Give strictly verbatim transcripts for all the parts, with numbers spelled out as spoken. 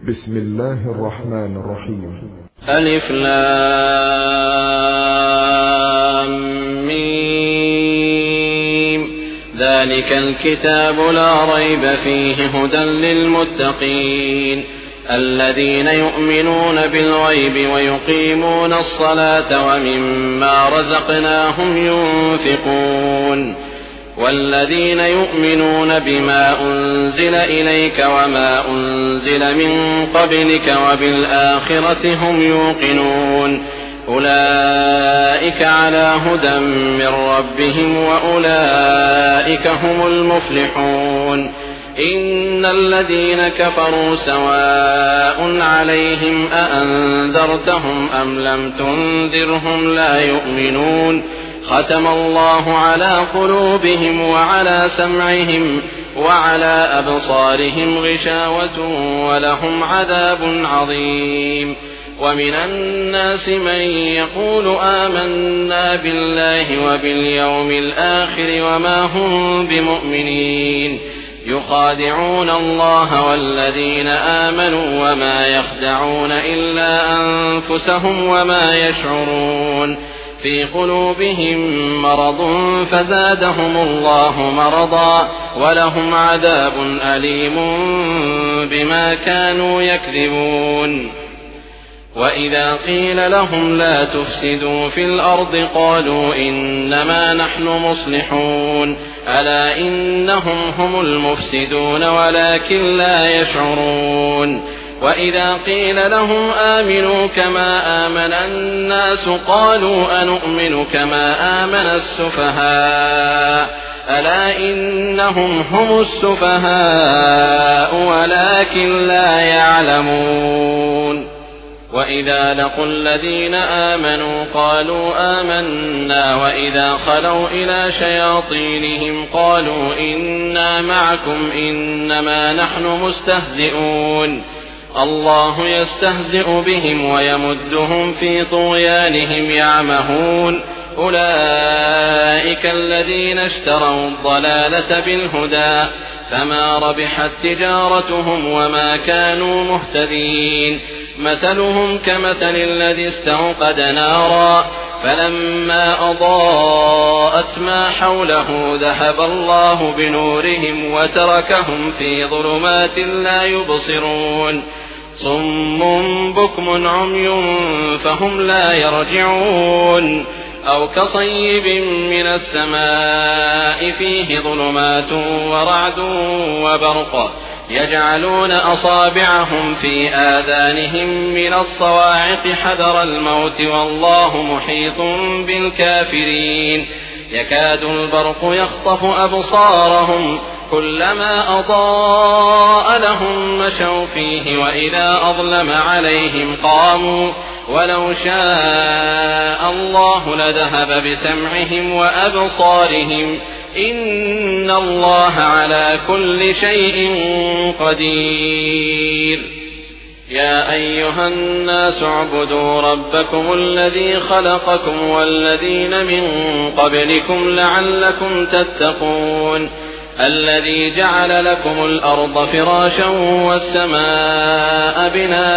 بسم الله الرحمن الرحيم. ألف لام ميم. ذلك الكتاب لا ريب فيه هدى للمتقين الذين يؤمنون بالغيب ويقيمون الصلاة ومما رزقناهم ينفقون والذين يؤمنون بما أنزل إليك وما أنزل من قبلك وبالآخرة هم يوقنون أولئك على هدى من ربهم وأولئك هم المفلحون. إن الذين كفروا سواء عليهم أأنذرتهم أم لم تنذرهم لا يؤمنون ختم الله على قلوبهم وعلى سمعهم وعلى أبصارهم غشاوة ولهم عذاب عظيم. ومن الناس من يقول آمنا بالله وباليوم الآخر وما هم بمؤمنين يخادعون الله والذين آمنوا وما يخدعون إلا أنفسهم وما يشعرون في قلوبهم مرض فزادهم الله مرضا ولهم عذاب أليم بما كانوا يكذبون. وإذا قيل لهم لا تفسدوا في الأرض قالوا إنما نحن مصلحون ألا إنهم هم المفسدون ولكن لا يشعرون. وإذا قيل لهم آمنوا كما آمن الناس قالوا أنؤمن كما آمن السفهاء ألا إنهم هم السفهاء ولكن لا يعلمون. وإذا لقوا الذين آمنوا قالوا آمنا وإذا خلوا إلى شياطينهم قالوا إنا معكم إنما نحن مستهزئون الله يستهزئ بهم ويمدهم في طغيانهم يعمهون أولئك الذين اشتروا الضلالة بالهدى فما ربحت تجارتهم وما كانوا مهتدين. مثلهم كمثل الذي استوقد نارا فلما أضاءت ما حوله ذهب الله بنورهم وتركهم في ظلمات لا يبصرون صم بكم عمي فهم لا يرجعون أو كصيب من السماء فيه ظلمات ورعد وبرق يجعلون أصابعهم في آذانهم من الصواعق حذر الموت والله محيط بالكافرين يكاد البرق يخطف أبصارهم كلما أضاء لهم مشوا فيه وإذا أظلم عليهم قاموا ولو شاء الله لذهب بسمعهم وأبصارهم إن الله على كل شيء قدير. يا أيها الناس اعبدوا ربكم الذي خلقكم والذين من قبلكم لعلكم تتقون الذي جعل لكم الأرض فراشا والسماء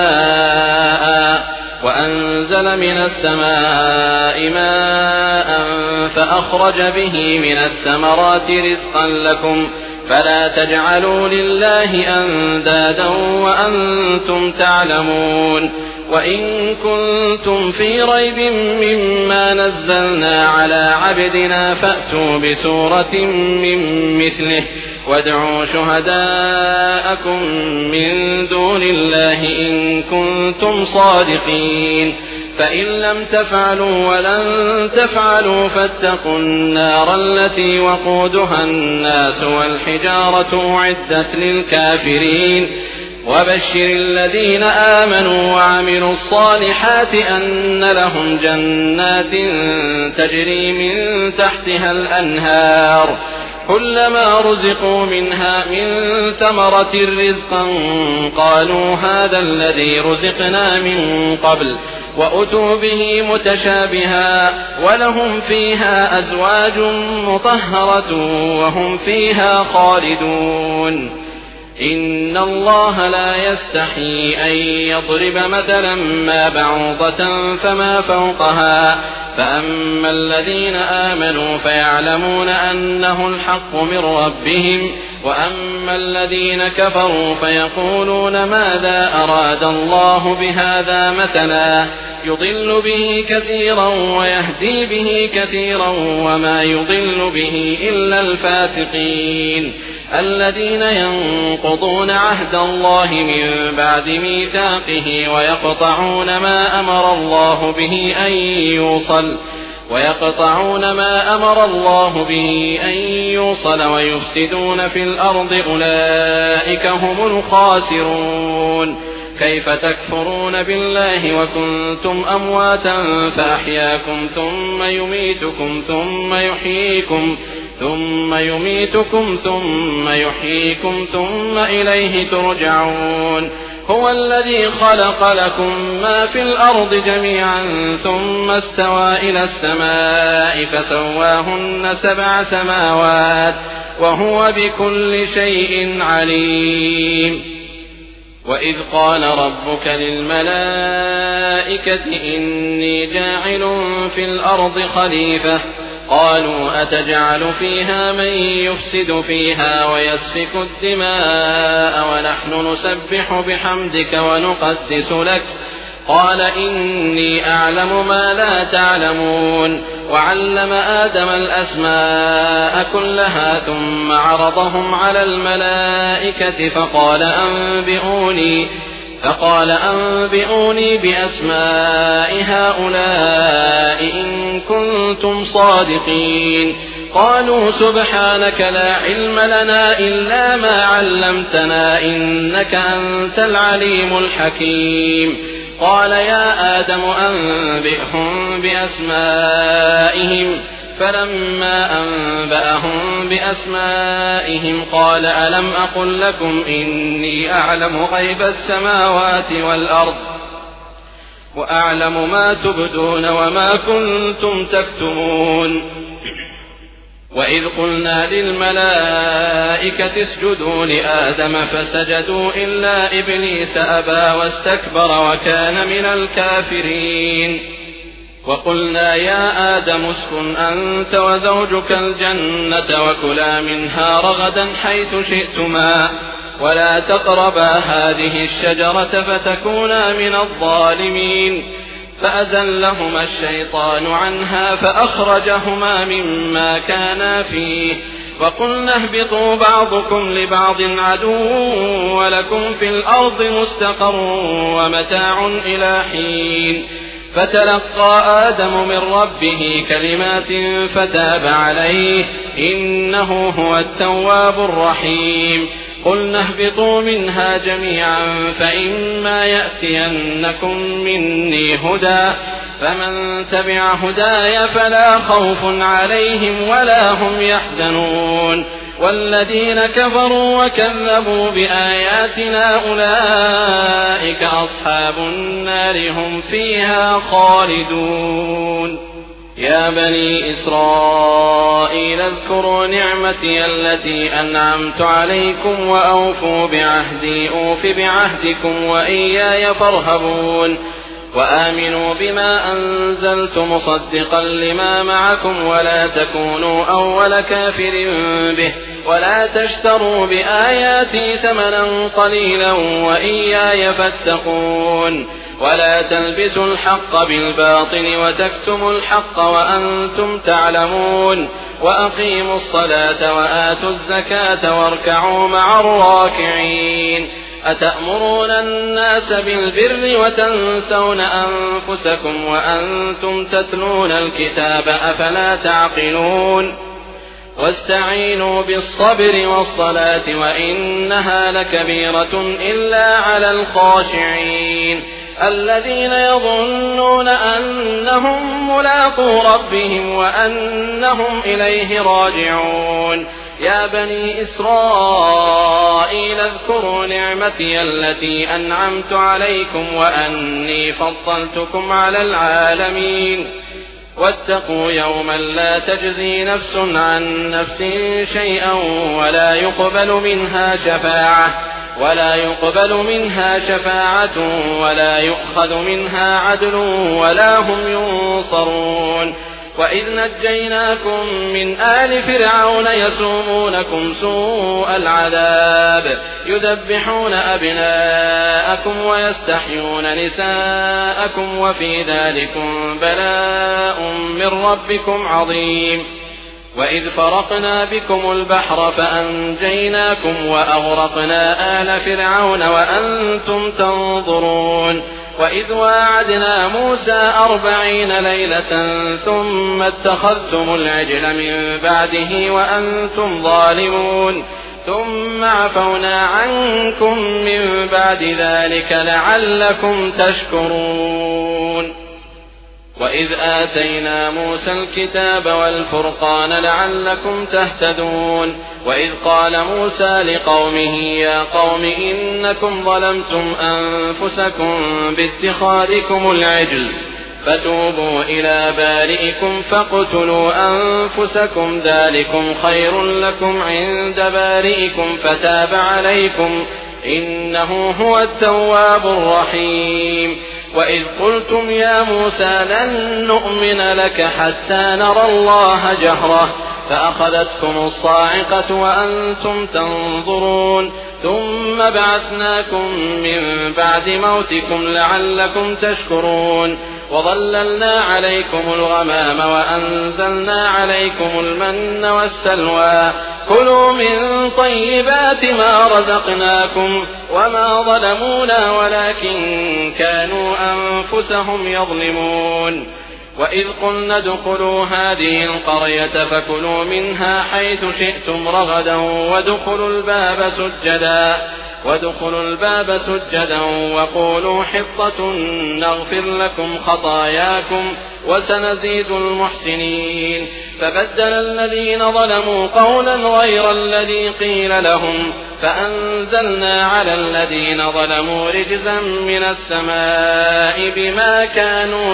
بناء وأنزل من السماء ماء فأخرج به من الثمرات رزقا لكم فلا تجعلوا لله أندادا وأنتم تعلمون. وإن كنتم في ريب مما نزلنا على عبدنا فأتوا بسورة من مثله وادعوا شهداءكم من دون الله إن كنتم صادقين فإن لم تفعلوا ولن تفعلوا فاتقوا النار التي وقودها الناس والحجارة أعدت للكافرين. وبشر الذين آمنوا وعملوا الصالحات أن لهم جنات تجري من تحتها الأنهار كلما رزقوا منها من ثمرة رزقا قالوا هذا الذي رزقنا من قبل وأتوا به متشابها ولهم فيها أزواج مطهرة وهم فيها خالدون. إن الله لا يستحي أن يضرب مثلا ما بعوضة فما فوقها فأما الذين آمنوا فيعلمون أنه الحق من ربهم وأما الذين كفروا فيقولون ماذا أراد الله بهذا مثلا يضل به كثيرا ويهدي به كثيرا وما يضل به إلا الفاسقين الذين ينقضون عهد الله من بعد ميثاقه ويقطعون ما أمر الله به أن يوصل ويقطعون ما أمر الله به أن يوصل ويفسدون في الأرض أولئك هم الخاسرون كيف تكفرون بالله وكنتم أمواتا فأحياكم ثم يميتكم ثم يحييكم ثم يميتكم ثم يحييكم ثم إليه ترجعون هو الذي خلق لكم ما في الأرض جميعا ثم استوى إلى السماء فسواهن سبع سماوات وهو بكل شيء عليم وإذ قال ربك للملائكة إني جاعل في الأرض خليفة قالوا أتجعل فيها من يفسد فيها ويسفك الدماء ونحن نسبح بحمدك ونقدس لك قال إني أعلم ما لا تعلمون وعلم آدم الأسماء كلها ثم عرضهم على الملائكة فقال أنبئوني فقال أنبئوني بأسماء هؤلاء إن كنتم صادقين قالوا سبحانك لا علم لنا إلا ما علمتنا إنك أنت العليم الحكيم قال يا آدم أنبئهم بأسمائهم فلما أنبأهم بأسمائهم قال ألم أقل لكم إني أعلم غيب السماوات والأرض وأعلم ما تبدون وما كنتم تكتمون وإذ قلنا للملائكة اسجدوا لآدم فسجدوا إلا إبليس أبى واستكبر وكان من الكافرين وقلنا يا آدم اسكن أنت وزوجك الجنة وكلا منها رغدا حيث شئتما ولا تقربا هذه الشجرة فتكونا من الظالمين فأزلهما الشيطان عنها فأخرجهما مما كانا فيه وقلنا اهبطوا بعضكم لبعض عدو ولكم في الأرض مستقر ومتاع إلى حين فتلقى آدم من ربه كلمات فتاب عليه إنه هو التواب الرحيم قلنا اهبطوا منها جميعا فإما يأتينكم مني هدى فمن تبع هداي فلا خوف عليهم ولا هم يحزنون والذين كفروا وكذبوا بآياتنا أولئك أصحاب النار هم فيها خالدون يا بني إسرائيل اذكروا نعمتي التي أنعمت عليكم وأوفوا بعهدي أوف بعهدكم وإياي فارهبون وآمنوا بما أنزلت مصدقا لما معكم ولا تكونوا أول كافر به ولا تشتروا بآياتي ثمنا قليلا وإياي فاتقون ولا تلبسوا الحق بالباطل وتكتموا الحق وأنتم تعلمون وأقيموا الصلاة وآتوا الزكاة واركعوا مع الراكعين أتأمرون الناس بالبر وتنسون أنفسكم وأنتم تتلون الكتاب أفلا تعقلون واستعينوا بالصبر والصلاة وإنها لكبيرة إلا على الخاشعين الذين يظنون أنهم ملاقو ربهم وأنهم إليه راجعون يا بني إسرائيل اذكروا نعمتي التي أنعمت عليكم وأني فضلتكم على العالمين واتقوا يوما لا تجزي نفس عن نفس شيئا ولا يقبل منها شفاعة ولا يقبل منها شفاعة ولا يؤخذ منها عدل ولا هم ينصرون. وإذ نجيناكم من آل فرعون يسومونكم سوء العذاب يذبحون أبناءكم ويستحيون نساءكم وفي ذلكم بلاء من ربكم عظيم. وإذ فرقنا بكم البحر فأنجيناكم وأغرقنا آل فرعون وأنتم تنظرون. وإذ واعدنا موسى أربعين ليلة ثم اتخذتم العجل من بعده وأنتم ظالمون ثم عفونا عنكم من بعد ذلك لعلكم تشكرون. وإذ آتينا موسى الكتاب والفرقان لعلكم تهتدون. وإذ قال موسى لقومه يا قوم إنكم ظلمتم أنفسكم باتخاذكم العجل فتوبوا إلى بارئكم فاقتلوا أنفسكم ذلكم خير لكم عند بارئكم فتاب عليكم إنه هو التواب الرحيم. وإذ قلتم يا موسى لن نؤمن لك حتى نرى الله جهرة فأخذتكم الصاعقة وأنتم تنظرون ثم بعثناكم من بعد موتكم لعلكم تشكرون. وظللنا عليكم الغمام وأنزلنا عليكم المن والسلوى كلوا من طيبات ما رزقناكم وما ظلمونا ولكن كانوا أنفسهم يظلمون. وإذ قلنا ادخلوا هذه القرية فكلوا منها حيث شئتم رغدا وادخلوا الباب سجدا وادخلوا الباب سجدا وقولوا حطة نغفر لكم خطاياكم وسنزيد المحسنين. فبدل الذين ظلموا قولا غير الذي قيل لهم فأنزلنا على الذين ظلموا رجزا من السماء بما كانوا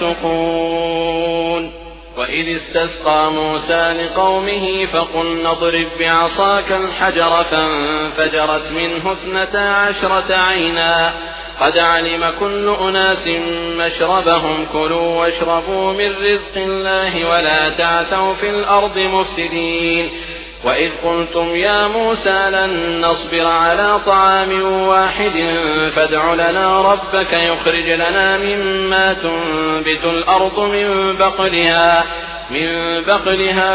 يفسقون. وإذ استسقى موسى لقومه فقلنا اضرب بعصاك الحجر فانفجرت منه اثنتا عشرة عينا قد علم كل أناس مشربهم كلوا واشربوا من رزق الله ولا تعثوا في الأرض مفسدين. وإذ قلتم يا موسى لن نصبر على طعام واحد فادع لنا ربك يخرج لنا مما تنبت الأرض من بقلها من بقلها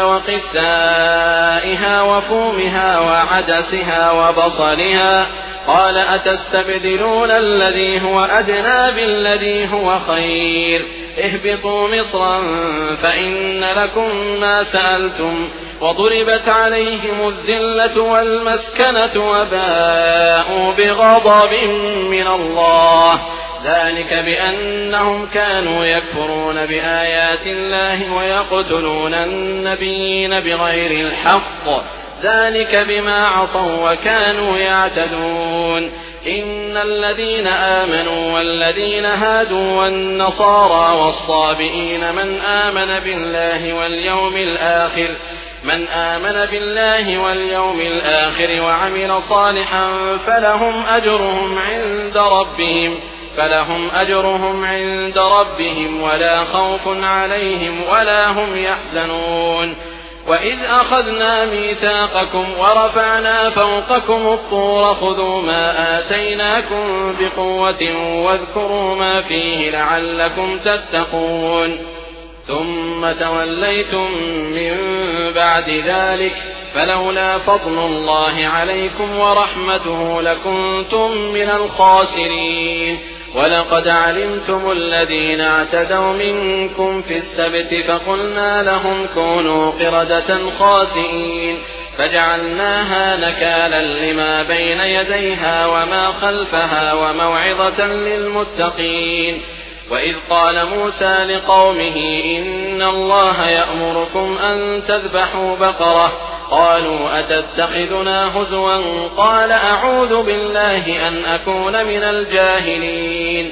وقثائها وفومها وعدسها وبصلها قال أتستبدلون الذي هو أدنى بالذي هو خير اهبطوا مصرا فإن لكم ما سألتم وضربت عليهم الذلة والمسكنة وباءوا بغضب من الله ذلك بأنهم كانوا يكفرون بآيات الله ويقتلون النبيين بغير الحق ذلك بما عصوا وكانوا يعتدون. إن الذين آمنوا والذين هادوا والنصارى والصابئين من آمن بالله واليوم الآخر من آمن بالله واليوم الآخر وعمل صالحا فلهم أجرهم عند ربهم فلهم أجرهم عند ربهم ولا خوف عليهم ولا هم يحزنون. وإذ أخذنا ميثاقكم ورفعنا فوقكم الطور خذوا ما آتيناكم بقوة واذكروا ما فيه لعلكم تتقون ثم توليتم من بعد ذلك فلولا فضل الله عليكم ورحمته لكنتم من الخاسرين. ولقد علمتم الذين اعتدوا منكم في السبت فقلنا لهم كونوا قردة خاسئين فجعلناها نكالا لما بين يديها وما خلفها وموعظة للمتقين. وإذ قال موسى لقومه إن الله يأمركم أن تذبحوا بقرة قالوا أتتخذنا هزوا قال أعوذ بالله أن أكون من الجاهلين.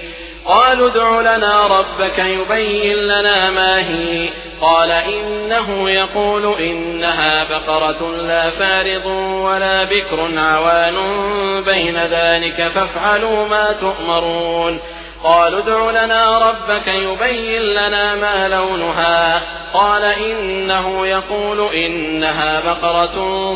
قالوا ادع لنا ربك يبين لنا ما هي. قال إنه يقول إنها بقرة لا فارض ولا بكر عوان بين ذلك فافعلوا ما تؤمرون. قالوا ادع لنا ربك يبين لنا ما لونها. قال إنه يقول إنها بقرة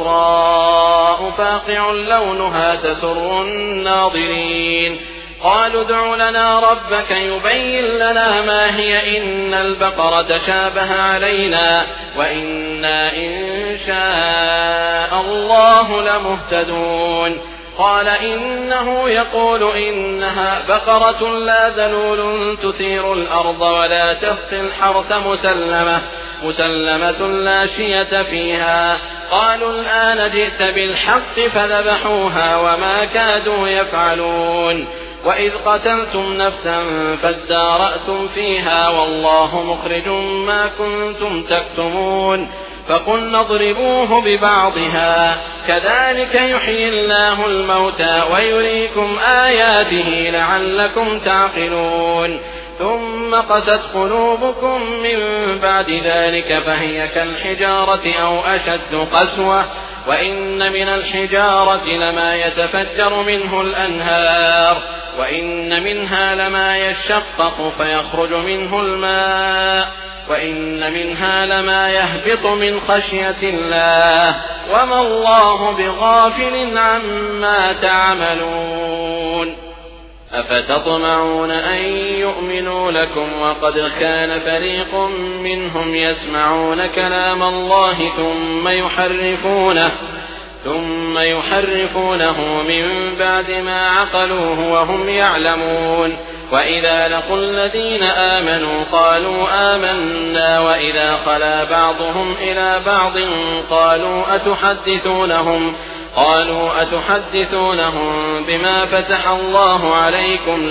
صفراء فاقع لونها تسر الناظرين. قالوا ادع لنا ربك يبين لنا ما هي إن البقرة شابه علينا وإنا إن شاء الله لمهتدون. قال إنه يقول إنها بقرة لا ذلول تثير الأرض ولا تسقي الحرث مسلمة مسلمة لا شية فيها. قالوا الآن جئت بالحق فذبحوها وما كادوا يفعلون. وإذ قتلتم نفسا فادارأتم فيها والله مخرج ما كنتم تكتمون. فقلنا اضربوه ببعضها كذلك يحيي الله الموتى ويريكم آياته لعلكم تعقلون. ثم قست قلوبكم من بعد ذلك فهي كالحجارة أو أشد قسوة وإن من الحجارة لما يتفجر منه الأنهار وإن منها لما يشقق فيخرج منه الماء وإن منها لما يهبط من خشية الله وما الله بغافل عما تعملون. أفتطمعون أن يؤمنوا لكم وقد كان فريق منهم يسمعون كلام الله ثم يحرفونه ثم يحرفونه من بعد ما عقلوه وهم يعلمون. وإذا لقوا الذين آمنوا قالوا آمنا وإذا خلا بعضهم إلى بعض قالوا أتحدثونهم قالوا أتحدثونهم بما فتح الله عليكم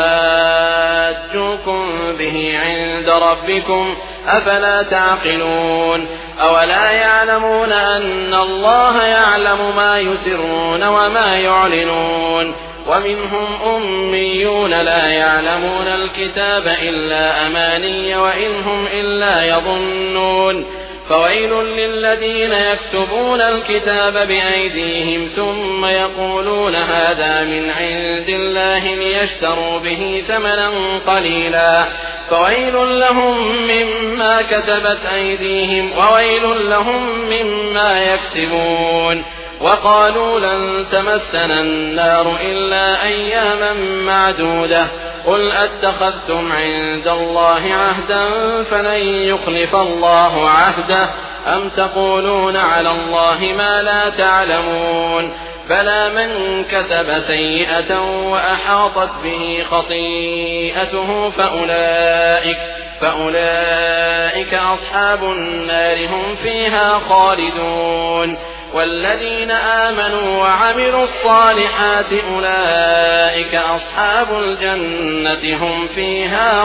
ليحاجوكم به عند ربكم أفلا تعقلون. أولا يعلمون أن الله يعلم ما يسرون وما يعلنون. ومنهم أميون لا يعلمون الكتاب إلا أماني وإنهم إلا يظنون. فويل للذين يكتبون الكتاب بأيديهم ثم يقولون هذا من عند الله ليشتروا به ثمنا قليلا فويل لهم مما كتبت أيديهم وويل لهم مما يكسبون. وقالوا لن تمسنا النار إلا أياما معدودة قل أتخذتم عند الله عهدا فلن يخلف الله عهده أم تقولون على الله ما لا تعلمون. بلى من كتب سيئة وأحاطت به خطيئته فأولئك, فأولئك أصحاب النار هم فيها خالدون. والذين آمنوا وعملوا الصالحات أولئك أصحاب الجنة هم فيها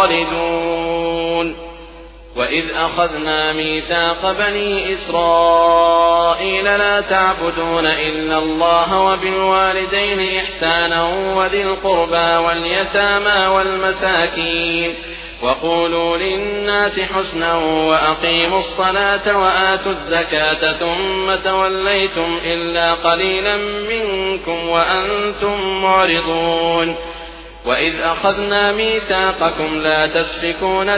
خالدون. وإذ أخذنا ميثاق بني إسرائيل لا تعبدون إلا الله وبالوالدين إحسانا وذي القربى واليتامى والمساكين وقولوا للناس حسنا وأقيموا الصلاة وآتوا الزكاة ثم توليتم إلا قليلا منكم وأنتم معرضون. وإذ أخذنا ميثاقكم لا تسفكون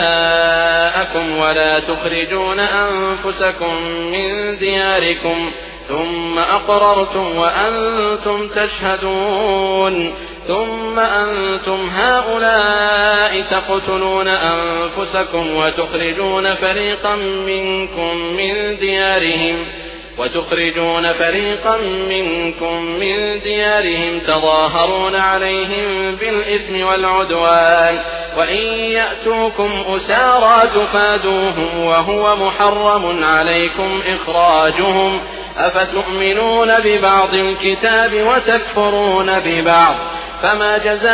دماءكم ولا تخرجون أنفسكم من دياركم ثم أقررتم وأنتم تشهدون ثم أنتم هؤلاء تقتلون أنفسكم وتخرجون فريقا منكم من ديارهم وتخرجون فريقا منكم من ديارهم تظاهرون عليهم بالإثم والعدوان وإن يأتوكم أسارى تفادوهم وهو محرم عليكم إخراجهم أفتؤمنون ببعض الكتاب وتكفرون ببعض فما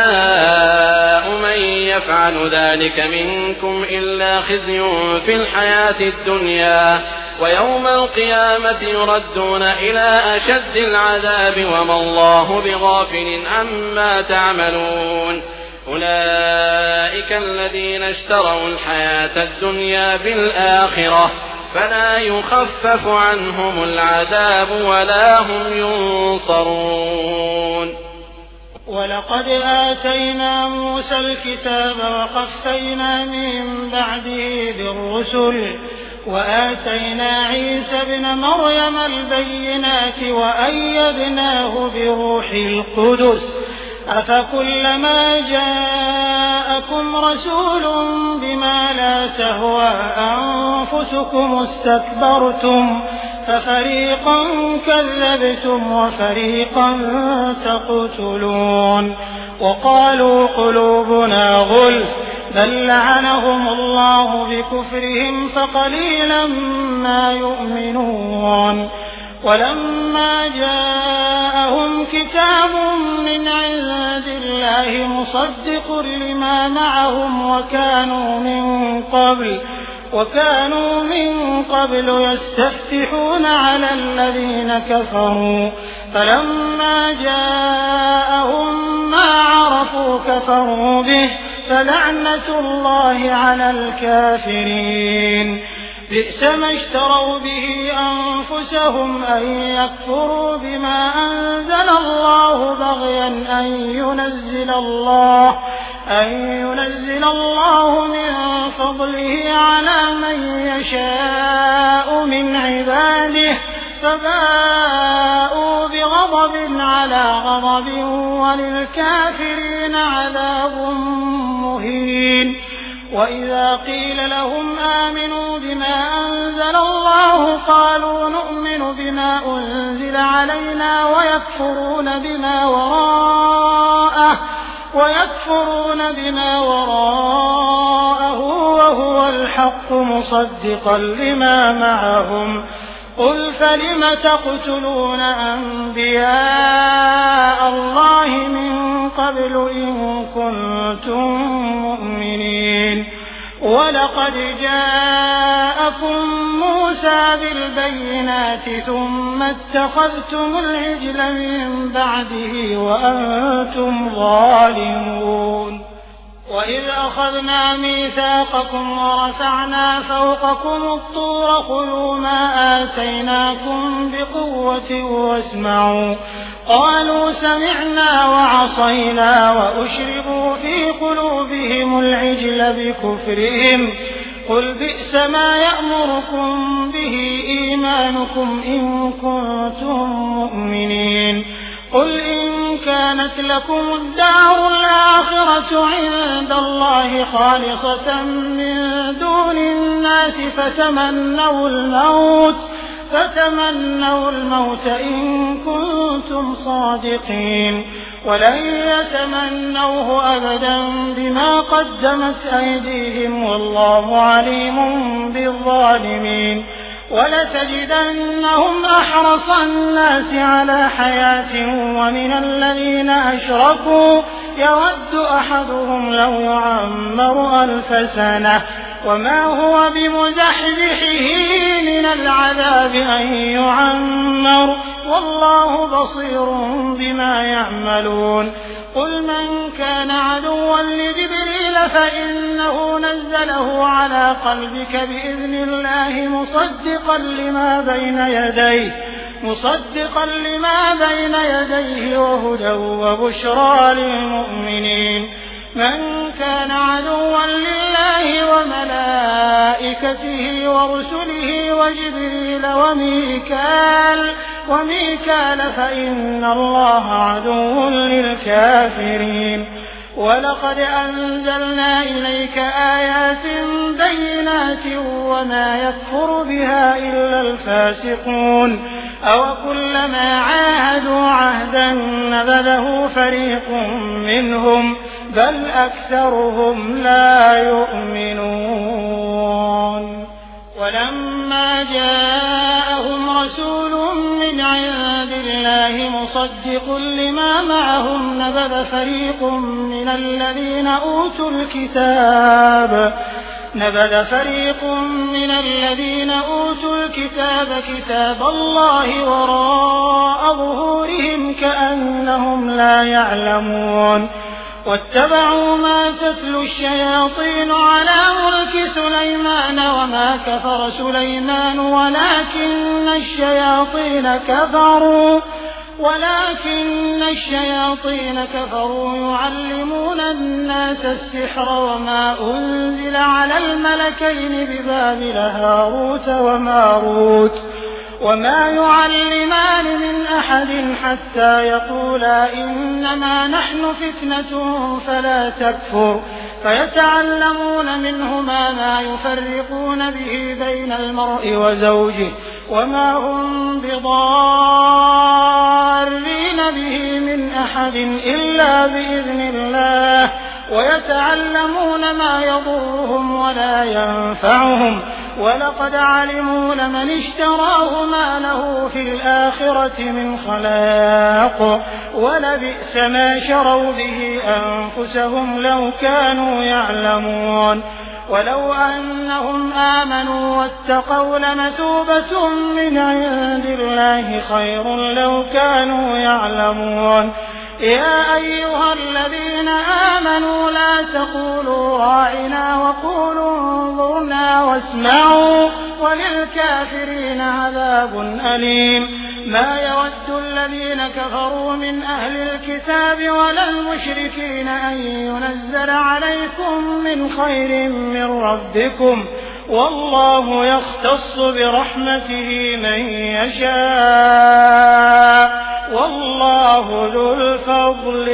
جزاء من يفعل ذلك منكم إلا خزي في الحياة الدنيا ويوم القيامة يردون إلى أشد العذاب وما الله بغافل عما تعملون. أولئك الذين اشتروا الحياة الدنيا بالآخرة فلا يخفف عنهم العذاب ولا هم ينصرون. ولقد آتينا موسى الكتاب وقفينا من بعده بالرسل وآتينا عيسى ابن مريم البينات وأيدناه بروح القدس أفكلما جاءكم رسول بما لا تهوى أنفسكم استكبرتم ففريقا كذبتم وفريقا تقتلون وقالوا قلوبنا غلف بل لعنهم الله بكفرهم فقليلا ما يؤمنون. ولما جاءهم كتاب من عند الله مصدق لما معهم وكانوا من قبل وكانوا من قبل يستفتحون على الذين كفروا فلما جاءهم ما عرفوا كفروا به فلعنة الله على الكافرين. بئس ما اشتروا به أنفسهم أن يكفروا بما أنزل الله بغيا أن ينزل الله أن ينزل الله من فضله على من يشاء من عباده فباءوا بغضب على غضب وللكافرين عذاب مهين. وإذا قيل لهم آمنوا بما أنزل الله قالوا نؤمن بما أنزل علينا ويكفرون بما وراءه ويكفرون بما وراءه وهو الحق مصدقا لما معهم قل فلم تقتلون أنبياء الله من قبل إن كنتم مؤمنين. ولقد جاءكم موسى بالبينات ثم اتخذتم العجل من بعده وأنتم ظالمون. وإذ أخذنا ميثاقكم ورفعنا فوقكم الطور خذوا ما آتيناكم بقوة واسمعوا قالوا سمعنا وعصينا وأشربوا في قلوبهم العجل بكفرهم قل بئس ما يأمركم به إيمانكم إن كنتم مؤمنين. قل إن كانت لكم الدار الآخرة عند الله خالصة من دون الناس فتمنوا الموت فتمنوا الموت إن كنتم صادقين ولن يتمنوه أبدا بما قدمت أيديهم والله عليم بالظالمين. ولتجدنهم أحرص الناس على حياة ومن الذين أشركوا يود أحدهم لو يعمر ألف سنة وما هو بمزحزحه من العذاب أن يعمر والله بصير بما يعملون. قل من كان عدوا لجبريل فإنه نزله على قلبك بإذن الله مصدقا لما بين يديه مصدقا لما بين يديه وهدى وبشرى للمؤمنين. من كان عدوا لله وملائكته ورسله وجبريل وميكال وميكال فإن الله عدو للكافرين. ولقد أنزلنا إليك آيات بينات وما يكفر بها إلا الفاسقون. أوكلما عاهدوا عهدا نبذه فريق منهم بل أكثرهم لا يؤمنون. ولما جاءهم رسول من عند الله مصدق لما معهم نبذ فريق من الذين أوتوا الكتاب نبذ فريق من الذين أوتوا الكتاب كتاب الله وراء ظهورهم كأنهم لا يعلمون. واتبعوا ما تتلو الشياطين على ملك سليمان وما كفر سليمان ولكن الشياطين كفروا ولكن الشياطين كفروا يعلمون الناس السحر وما أنزل على الملكين ببابل هاروت وماروت وما يعلمان من أحد حتى يقولا إنما نحن فتنة فلا تكفر فيتعلمون منهما ما يفرقون به بين المرء وزوجه وما هم بضارين به من أحد إلا بإذن الله ويتعلمون ما يضرهم ولا ينفعهم ولقد علموا لمن اشتراه ما له في الآخرة من خلاق ولبئس ما شروا به أنفسهم لو كانوا يعلمون ولو أنهم آمنوا واتقوا لمثوبة من عند الله خير لو كانوا يعلمون يا أيها الذين آمنوا لا تقولوا راعنا وقولوا انظرنا واسمعوا وللكافرين عذاب أليم ما يود الذين كفروا من أهل الكتاب ولا المشركين أن ينزل عليكم من خير من ربكم والله يختص برحمته من يشاء والله ذو الفضل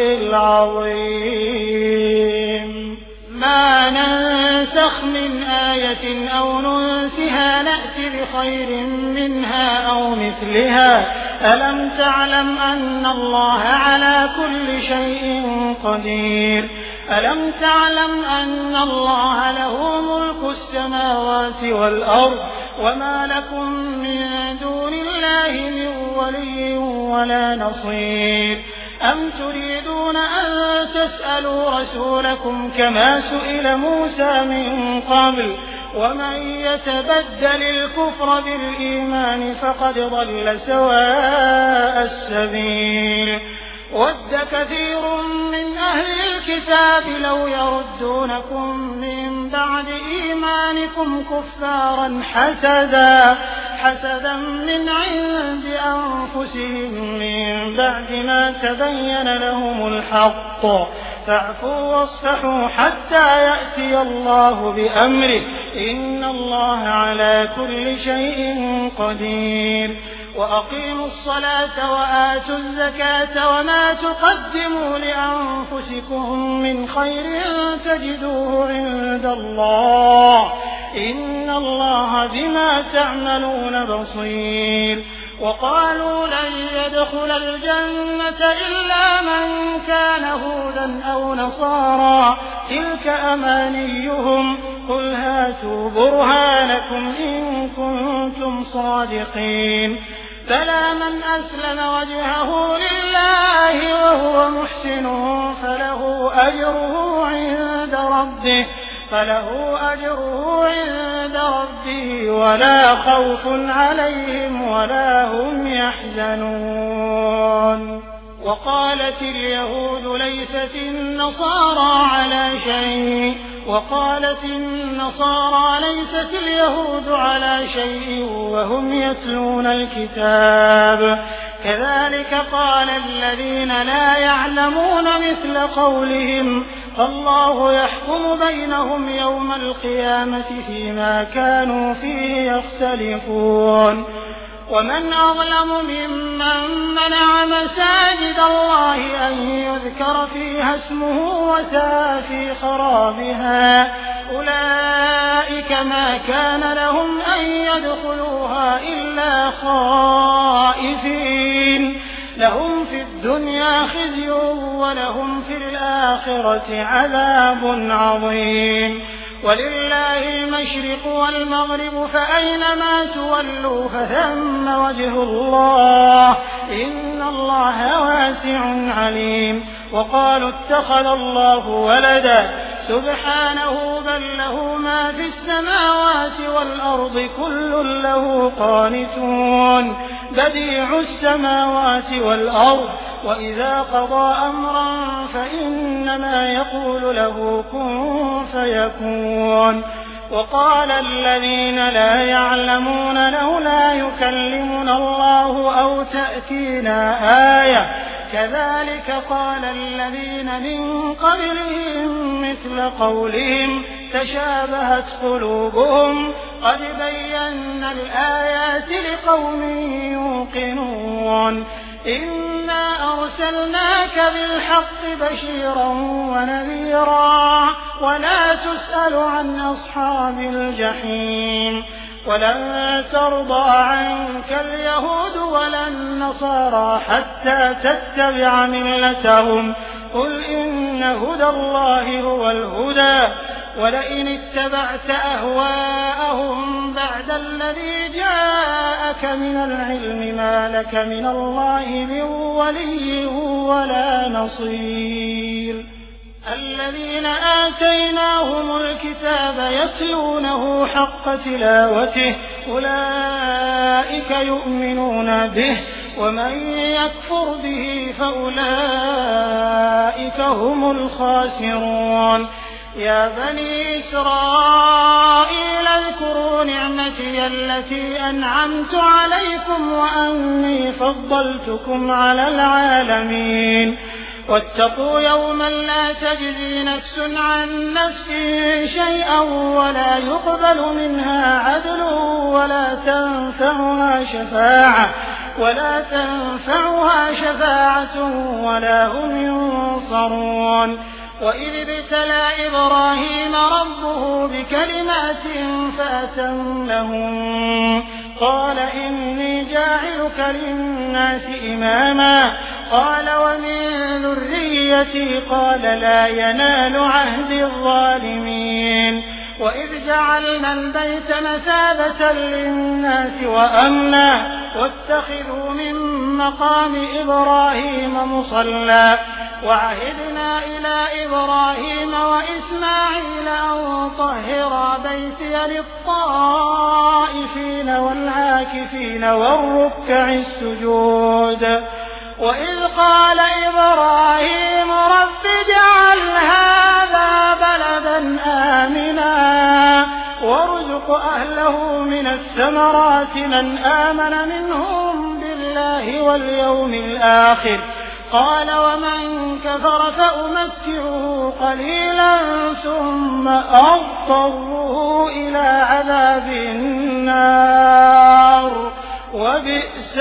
العظيم ما ننسخ من آية أو ننسها نأت بخير منها أو مثلها ألم تعلم أن الله على كل شيء قدير ألم تعلم أن الله له ملك السماوات والأرض وما لكم من دون الله من ولي ولا نصير أم تريدون أن تسألوا رسولكم كما سئل موسى من قبل ومن يتبدل الكفر بالإيمان فقد ضل سواء السبيل ود كثير من أهل الكتاب لو يردونكم من بعد إيمانكم كفارا حسدا حسدا من عند أنفسهم من بعد ما تبين لهم الحق فاعفوا واصفحوا حتى يأتي الله بأمره إن الله على كل شيء قدير وأقيموا الصلاة وآتوا الزكاة وما تقدموا لأنفسكم من خير تجدوه عند الله إن الله بما تعملون بصير وقالوا لن يدخل الجنة إلا من كان هودا أو نصارى تلك أمانيهم قل هاتوا برهانكم إن كنتم صادقين فلا من أسلم وجهه لله وهو محسن فله أجره عند ربه فله أجره عند ربه ولا خوف عليهم ولا هم يحزنون وقالت اليهود ليست النصارى على شيء وقالت النصارى ليست اليهود على شيء وهم يتلون الكتاب كذلك قال الذين لا يعلمون مثل قولهم فالله يحكم بينهم يوم القيامة فيما كانوا فيه يختلفون ومن أظلم ممن منع مساجد الله أن يذكر فيها اسمه وسعى في خرابها أولئك ما كان لهم أن يدخلوها إلا خائفين لهم في الدنيا خزي ولهم في الآخرة عذاب عظيم ولله المشرق والمغرب فأينما تولوا فثم وجه الله إن الله واسع عليم وقالوا اتخذ الله ولدا سبحانه بل له ما في السماوات والأرض كل له قانتون بديع السماوات والأرض وإذا قضى أمرا فإنما يقول له كن فيكون. وقال الذين لا يعلمون لولا يكلمنا الله أو تأتينا آية كذلك قال الذين من قبلهم مثل قولهم تشابهت قلوبهم قد بينا الآيات لقوم يوقنون. إنا أرسلناك بالحق بشيرا ونذيرا ولا تسأل عن أصحاب الجحيم. ولن ترضى عنك اليهود ولا النصارى حتى تتبع ملتهم قل إن هدى الله هو الهدى ولئن اتبعت أهواءهم بعد الذي جاءك من العلم ما لك من الله من ولي ولا نصير. الذين آتيناهم الكتاب يتلونه حق تلاوته أولئك يؤمنون به ومن يكفر به فأولئك هم الخاسرون. يا بني إسرائيل اذكروا نعمتي التي أنعمت عليكم وأني فضلتكم على العالمين. واتقوا يوما لا تجزي نفس عن نفس شيئا ولا يقبل منها عدل ولا تنفعها شفاعة ولا تنفعها شفاعة ولا هم ينصرون. وإذ ابتلى إبراهيم ربه بكلمات فأتمهن قال إني جاعلك للناس إماما قال ومن ذريتي قال لا ينال عهد الظالمين. وإذ جعلنا البيت مثابة للناس وأمنا واتخذوا من مقام إبراهيم مصلى وعهدنا إلى إبراهيم وإسماعيل أن طهرا بيتي للطائفين والعاكفين والركع السجود. وإذ قال إبراهيم رب اجعل هذا بلدا آمنا وارزق أهله من الثمرات من آمن منهم بالله واليوم الآخر قال ومن كفر فأمتعه قليلا ثم أضطره إلى عذاب النار وبئس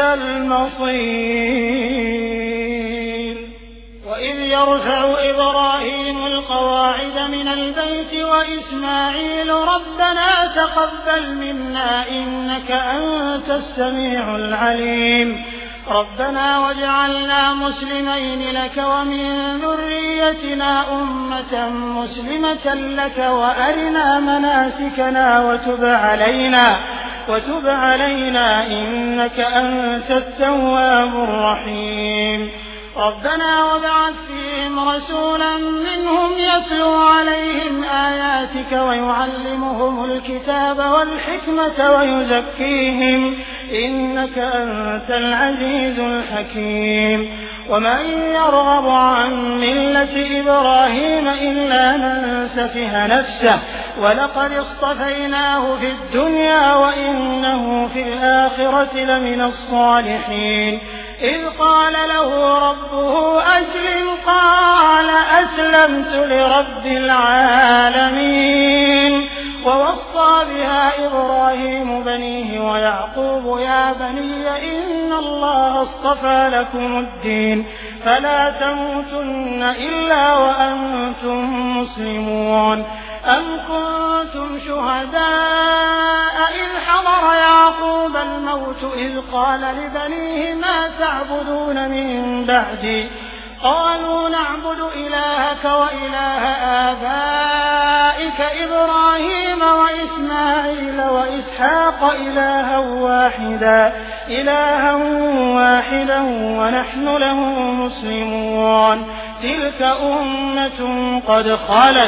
المصير. وإذ يرفع إبراهيم القواعد من البيت وإسماعيل ربنا تقبل منا إنك أنت السميع العليم ربنا واجعلنا مسلمين لك ومن ذريتنا أمة مسلمة لك وأرنا مناسكنا وتب علينا وتب علينا إنك أنت التواب الرحيم. ربنا وابعث فيهم رسولا منهم يتلو عليهم آياتك ويعلمهم الكتاب والحكمة ويزكيهم إنك أنت العزيز الحكيم. ومن يرغب عن ملة إبراهيم إلا من سفه نفسه ولقد اصطفيناه في الدنيا وإنه في الآخرة لمن الصالحين. إذ قال له ربه أسلم قال أسلمت لرب العالمين. ووصى بها إبراهيم بنيه ويعقوب يا بني إن الله اصطفى لكم الدين فلا تموتن إلا وأنتم مسلمون. أم كنتم شهداء إذ حضر يعقوب الموت إذ قال لبنيه ما تعبدون من بعدي قالوا نعبد إلهك وإله آبائك إبراهيم وإسماعيل وإسحاق إلها واحدا إلها واحدا ونحن له مسلمون. تلك أمة قد خلت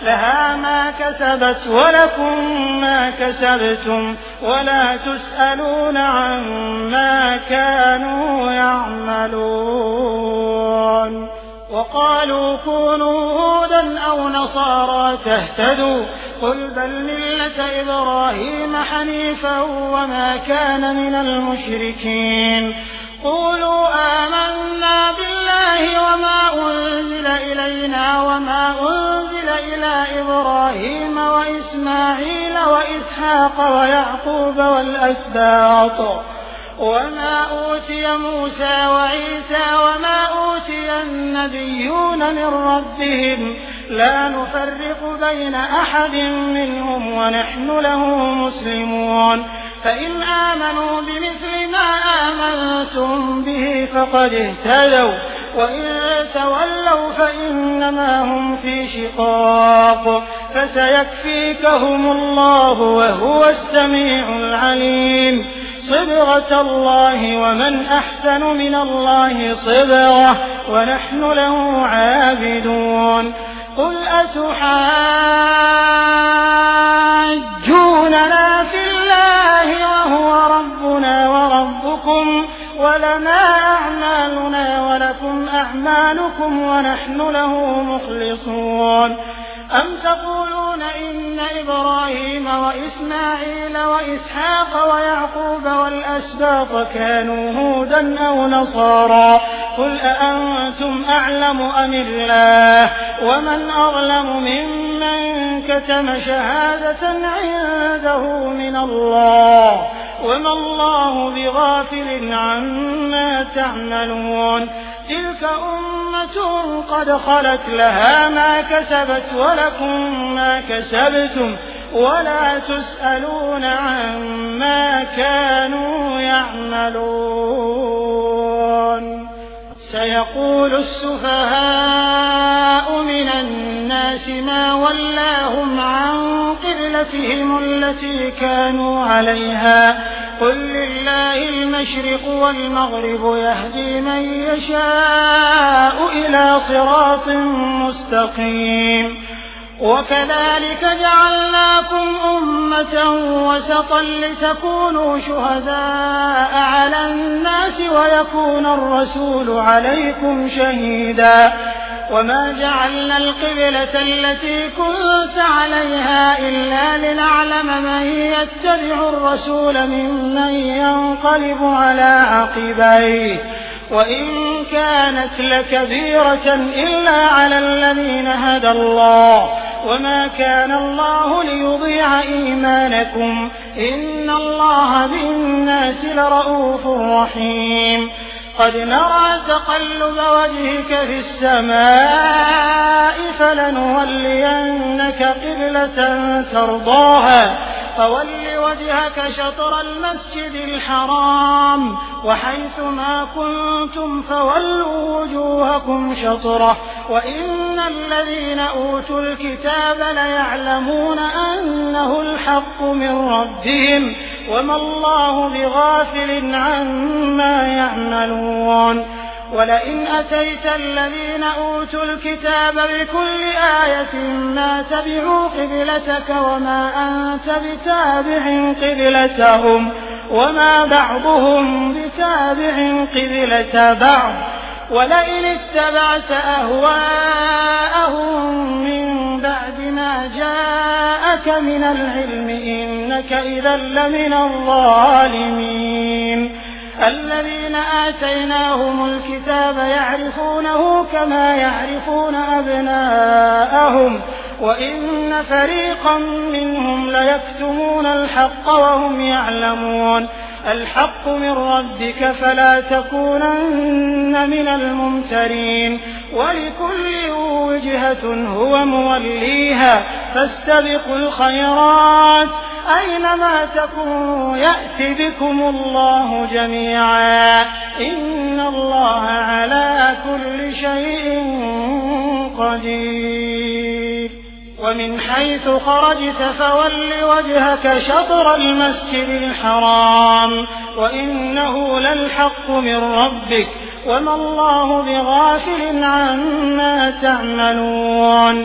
لها ما كسبت ولكم ما كسبتم ولا تسألون عما كانوا يعملون. وقالوا كونوا هودا أو نصارى تهتدوا قل بل ملة إبراهيم حنيفا وما كان من المشركين. قولوا آمنا بالله وما أنزل إلينا وما أنزل إلى إبراهيم وإسماعيل وإسحاق ويعقوب والأسباط وما أوتي موسى وعيسى وما أوتي النبيون من ربهم لا نفرق بين أحد منهم ونحن له مسلمون. فإن آمنوا بمثل ما آمنتم به فقد اهتدوا وإن تولوا فإنما هم في شقاق فسيكفيكهم الله وهو السميع العليم. صبغة الله ومن أحسن من الله صبغة ونحن له عابدون. قل أتحاجوننا في الله وهو ربنا وربكم ولنا أعمالنا ولكم أعمالكم ونحن له مخلصون. أم تقولون إن إبراهيم وإسماعيل وإسحاق ويعقوب والأسباط كانوا هودا أو نصارى قل أأنتم أعلم أم الله ومن أظلم ممن كتم شهادة عنده من الله وما الله بغافل عما تعملون. تلك أمة قد خلت لها ما كسبت ولكم ما كسبتم ولا تسألون عما كانوا يعملون. سيقول السفهاء من الناس ما ولاهم عن قبلتهم التي كانوا عليها قل لله المشرق والمغرب يهدي من يشاء إلى صراط مستقيم. وكذلك جعلناكم أمة وسطا لتكونوا شهداء على الناس ويكون الرسول عليكم شهيدا. وما جعلنا القبلة التي كنت عليها إلا لنعلم من يتبع الرسول ممن ينقلب على عقبيه وإن كانت لكبيرة إلا على الذين هدى الله وما كان الله ليضيع إيمانكم إن الله بالناس لرؤوف رحيم. قد نرى تقلب وجهك في السماء فلنولينك قبلة ترضاها فول وجهك شطر المسجد الحرام وحيث ما كنتم فولوا وجوهكم شطره وإن الذين أوتوا الكتاب ليعلمون أنه الحق من ربهم وما الله بغافل عما يعملون. ولئن أتيت الذين أوتوا الكتاب بكل آية ما تبعوا قبلتك وما أنت بتابع قبلتهم وما بعضهم بتابع قبلة بعض ولئن اتبعت أهواءهم من بعد ما جاءك من العلم إنك إذا لمن الظالمين. الذين آتيناهم الكتاب يعرفونه كما يعرفون أبناءهم وإن فريقا منهم ليكتمون الحق وهم يعلمون. الحق من ربك فلا تكونن من الممترين ولكل وجهة هو موليها فاستبقوا الخيرات أينما تكونوا يأتي بكم الله جميعا إن الله على كل شيء قدير. ومن حيث خرجت فول وجهك شطر المسجد الحرام وإنه للحق من ربك وما الله بغافل عما تعملون.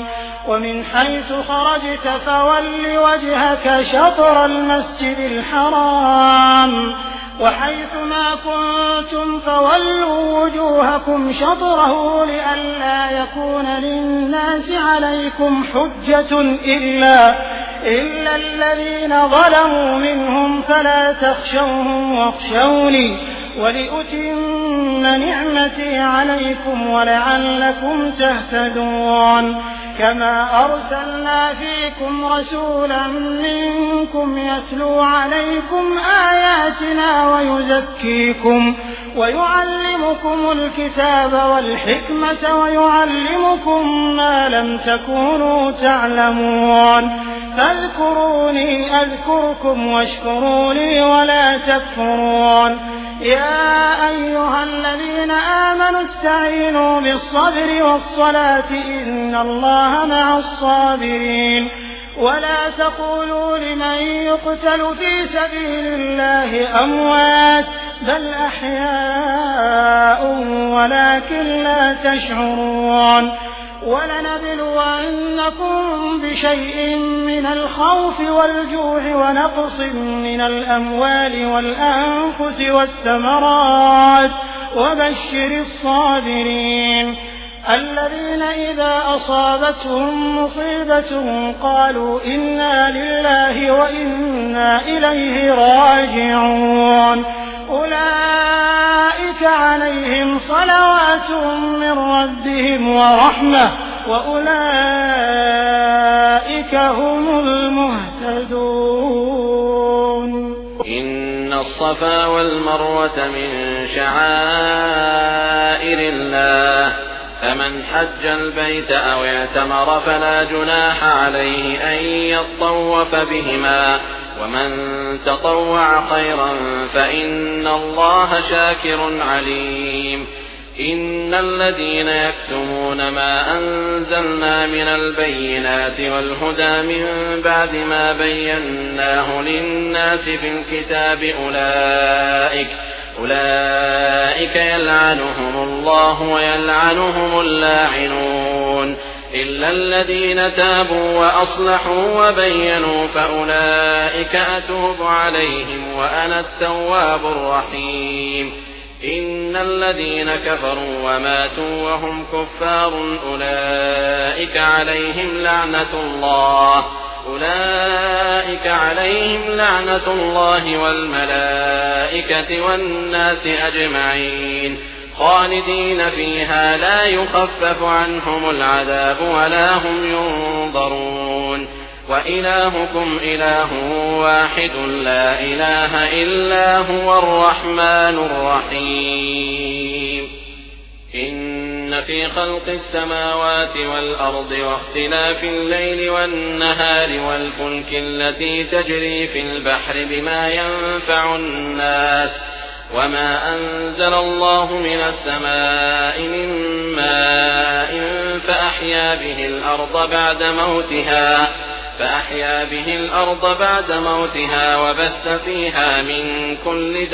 ومن حيث خرجت فول وجهك شطر المسجد الحرام وحيث ما كنتم فولوا وجوهكم شطره لئلا يكون للناس عليكم حجة إلا, إلا الذين ظلموا منهم فلا تخشوهم واخشوني ولأتم نعمتي عليكم ولعلكم تهتدون كما أرسلنا فيكم رسولا منكم يتلو عليكم آياتنا ويزكيكم ويعلمكم الكتاب والحكمة ويعلمكم ما لم تكونوا تعلمون فاذكروني أذكركم واشكروا لي ولا تكفرون يا أيها الذين آمنوا استعينوا بالصبر والصلاة إن الله مع الصابرين ولا تقولوا لمن يقتل في سبيل الله أموات بل أحياء ولكن لا تشعرون ولنبلونكم بشيء من الخوف والجوع ونقص من الأموال والأنفس والثمرات وبشر الصابرين الذين إذا أصابتهم مصيبة قالوا إنا لله وإنا إليه راجعون أولئك عليهم صلوات من ربهم ورحمة وأولئك هم المهتدون إن الصفا والمروة من شعائر الله فمن حج البيت أو اعتمر فلا جناح عليه أن يطوف بهما ومن تطوع خيرا فإن الله شاكر عليم إن الذين يكتمون ما أنزلنا من البينات والهدى من بعد ما بيناه للناس في الكتاب أولئك أولئك يلعنهم الله ويلعنهم اللاعنون إلا الذين تابوا وأصلحوا وبينوا فأولئك أتوب عليهم وأنا التواب الرحيم إن الذين كفروا وماتوا وهم كفار أولئك عليهم لعنة الله أولئك عليهم لعنة الله والملائكة والناس أجمعين خالدين فيها لا يخفف عنهم العذاب ولا هم ينظرون وإلهكم إله واحد لا إله إلا هو الرحمن الرحيم إن في خلق السماوات والأرض واختلاف الليل والنهار والفلك التي تجري في البحر بما ينفع الناس وما أنزل الله من السماء من ماء فأحيا به الأرض بعد موتها فأحيا به الأرض بعد موتها وبث فيها من كل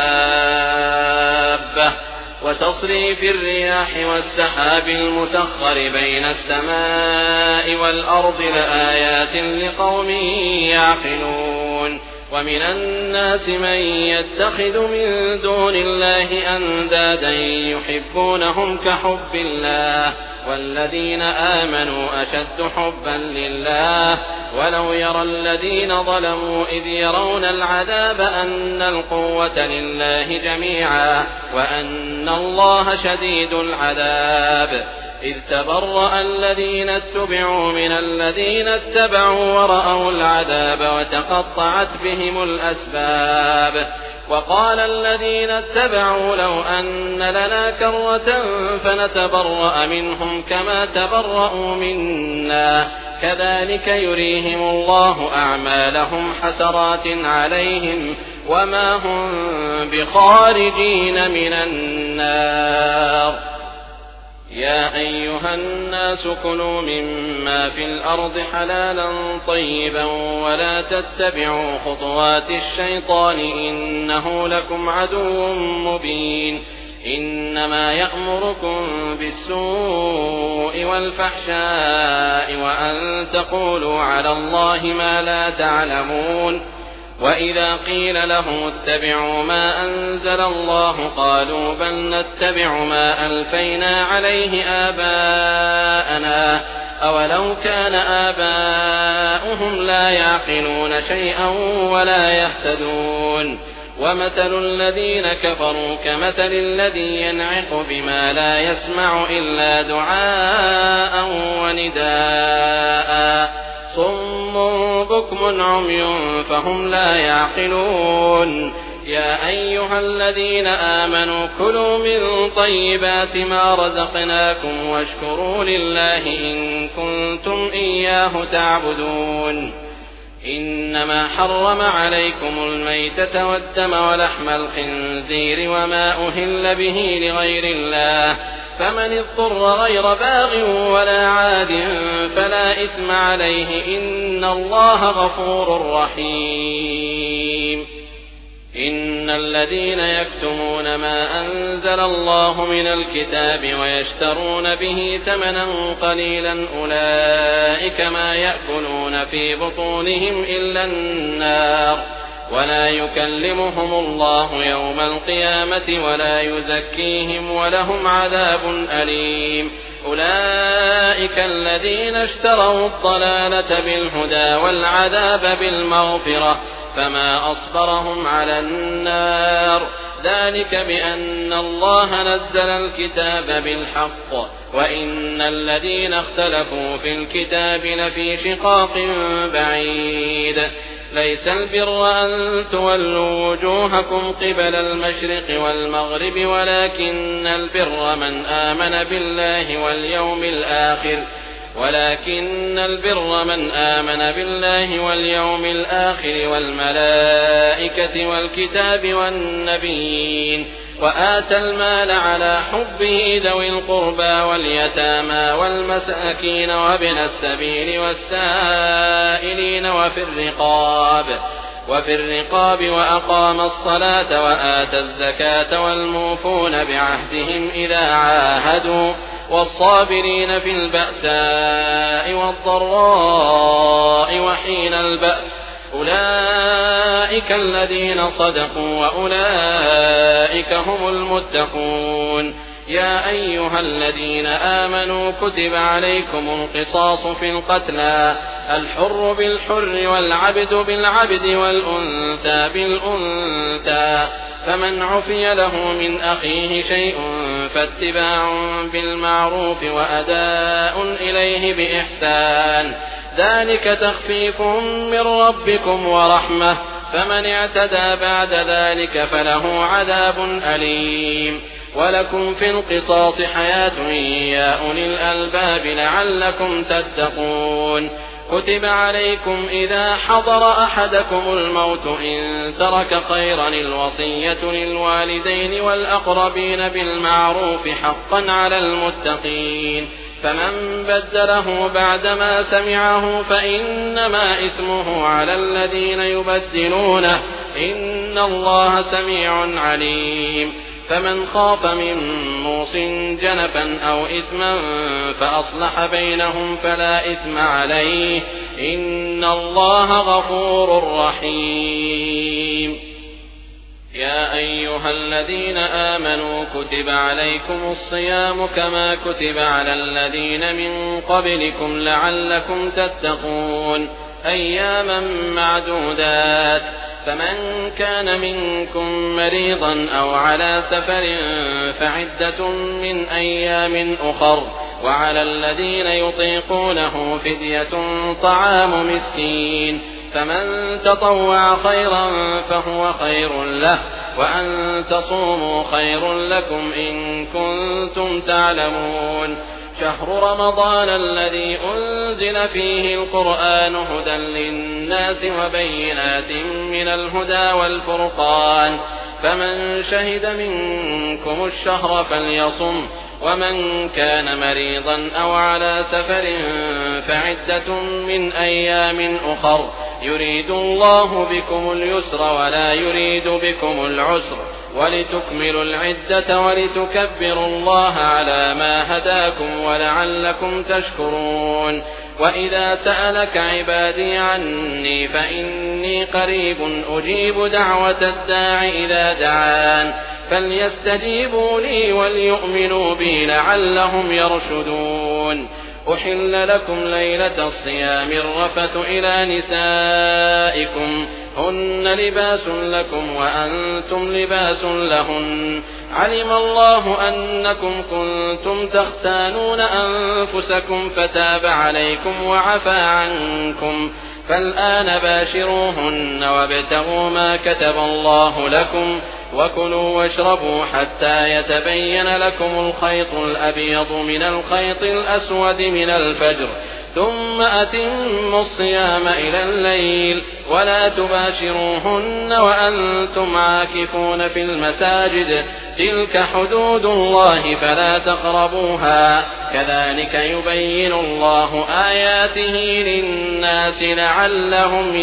دابة وتصريف الرياح والسحاب المسخر بين السماء والأرض لآيات لقوم يعقلون ومن الناس من يتخذ من دون الله أندادا يحبونهم كحب الله والذين آمنوا أشد حبا لله ولو يرى الذين ظلموا إذ يرون العذاب أن القوة لله جميعا وأن الله شديد العذاب إذ تبرأ الذين اتبعوا من الذين اتبعوا ورأوا العذاب وتقطعت بهم الأسباب وقال الذين اتبعوا لو أن لنا كرة فنتبرأ منهم كما تبرأوا منا كذلك يريهم الله أعمالهم حسرات عليهم وما هم بخارجين من النار يا أيها الناس كلوا مما في الأرض حلالا طيبا ولا تتبعوا خطوات الشيطان إنه لكم عدو مبين إنما يأمركم بالسوء والفحشاء وأن تقولوا على الله ما لا تعلمون وإذا قيل لهم اتبعوا ما أنزل الله قالوا بل نتبع ما ألفينا عليه آباءنا أولو كان آباؤهم لا يعقلون شيئا ولا يهتدون ومثل الذين كفروا كمثل الذي ينعق بما لا يسمع إلا دعاء ونداء صم بكم عمي فهم لا يعقلون يا أيها الذين آمنوا كلوا من طيبات ما رزقناكم واشكروا لله إن كنتم إياه تعبدون إنما حرم عليكم الميتة والدم ولحم الخنزير وما أهل به لغير الله فمن اضطر غير باغ ولا عاد فلا إثم عليه إن الله غفور رحيم إن الذين يكتمون ما أنزل الله من الكتاب ويشترون به ثمنا قليلا أولئك ما يأكلون في بطونهم إلا النار ولا يكلمهم الله يوم القيامة ولا يزكيهم ولهم عذاب أليم أولئك الذين اشتروا الضلالة بالهدى والعذاب بالمغفرة فما أصبرهم على النار ذلك بأن الله نزل الكتاب بالحق وإن الذين اختلفوا في الكتاب لفي شقاق بعيد ليس البر أن تولوا وجوهكم قبل المشرق والمغرب ولكن البر من آمن بالله واليوم الآخر ولكن البر من آمن بالله واليوم الآخر والملائكة والكتاب والنبيين وآتى المال على حبه ذوي القربى واليتامى والمساكين وابن السبيل والسائلين وفي الرقاب وفي الرقاب وأقام الصلاة وآتى الزكاة والموفون بعهدهم إذا عاهدوا والصابرين في البأساء والضراء وحين البأس أولئك الذين صدقوا وأولئك هم المتقون يا أيها الذين آمنوا كتب عليكم القصاص في القتلى الحر بالحر والعبد بالعبد والأنثى بالأنثى فمن عفي له من أخيه شيء فاتباع بالمعروف وأداء إليه بإحسان ذلك تخفيف من ربكم ورحمة فمن اعتدى بعد ذلك فله عذاب أليم ولكم في القصاص حياة يا أولي الألباب لعلكم تتقون كتب عليكم إذا حضر أحدكم الموت إن ترك خيرا الوصية للوالدين والأقربين بالمعروف حقا على المتقين فمن بدله بعدما سمعه فإنما إثمه على الذين يبدلونه إن الله سميع عليم فمن خاف من موص جنفا أو إثما فأصلح بينهم فلا إثم عليه إن الله غفور رحيم يا أيها الذين آمنوا كتب عليكم الصيام كما كتب على الذين من قبلكم لعلكم تتقون أياما معدودات فمن كان منكم مريضا أو على سفر فعدة من أيام أخر وعلى الذين يطيقونه فدية طعام مسكين فمن تطوع خيرا فهو خير له وأن تصوموا خير لكم إن كنتم تعلمون شهر رمضان الذي أنزل فيه القرآن هدى للناس وبينات من الهدى والفرقان فمن شهد منكم الشهر فليصم ومن كان مريضا أو على سفر فعدة من أيام أخر يريد الله بكم اليسر ولا يريد بكم العسر ولتكملوا العدة ولتكبروا الله على ما هداكم ولعلكم تشكرون وإذا سألك عبادي عني فإني قريب أجيب دعوة الداع إذا دعان فليستجيبوا لي وليؤمنوا بي لعلهم يرشدون أحل لكم ليلة الصيام الرفث إلى نسائكم هن لباس لكم وأنتم لباس لهن علم الله أنكم كنتم تختانون أنفسكم فتاب عليكم وعفى عنكم فالآن باشروهن وابتغوا ما كتب الله لكم وكلوا واشربوا حتى يتبين لكم الخيط الأبيض من الخيط الأسود من الفجر ثم أتموا الصيام إلى الليل ولا تباشروهن وأنتم عاكفون في المساجد تلك حدود الله فلا تقربوها كذلك يبين الله آياته للناس لعلهم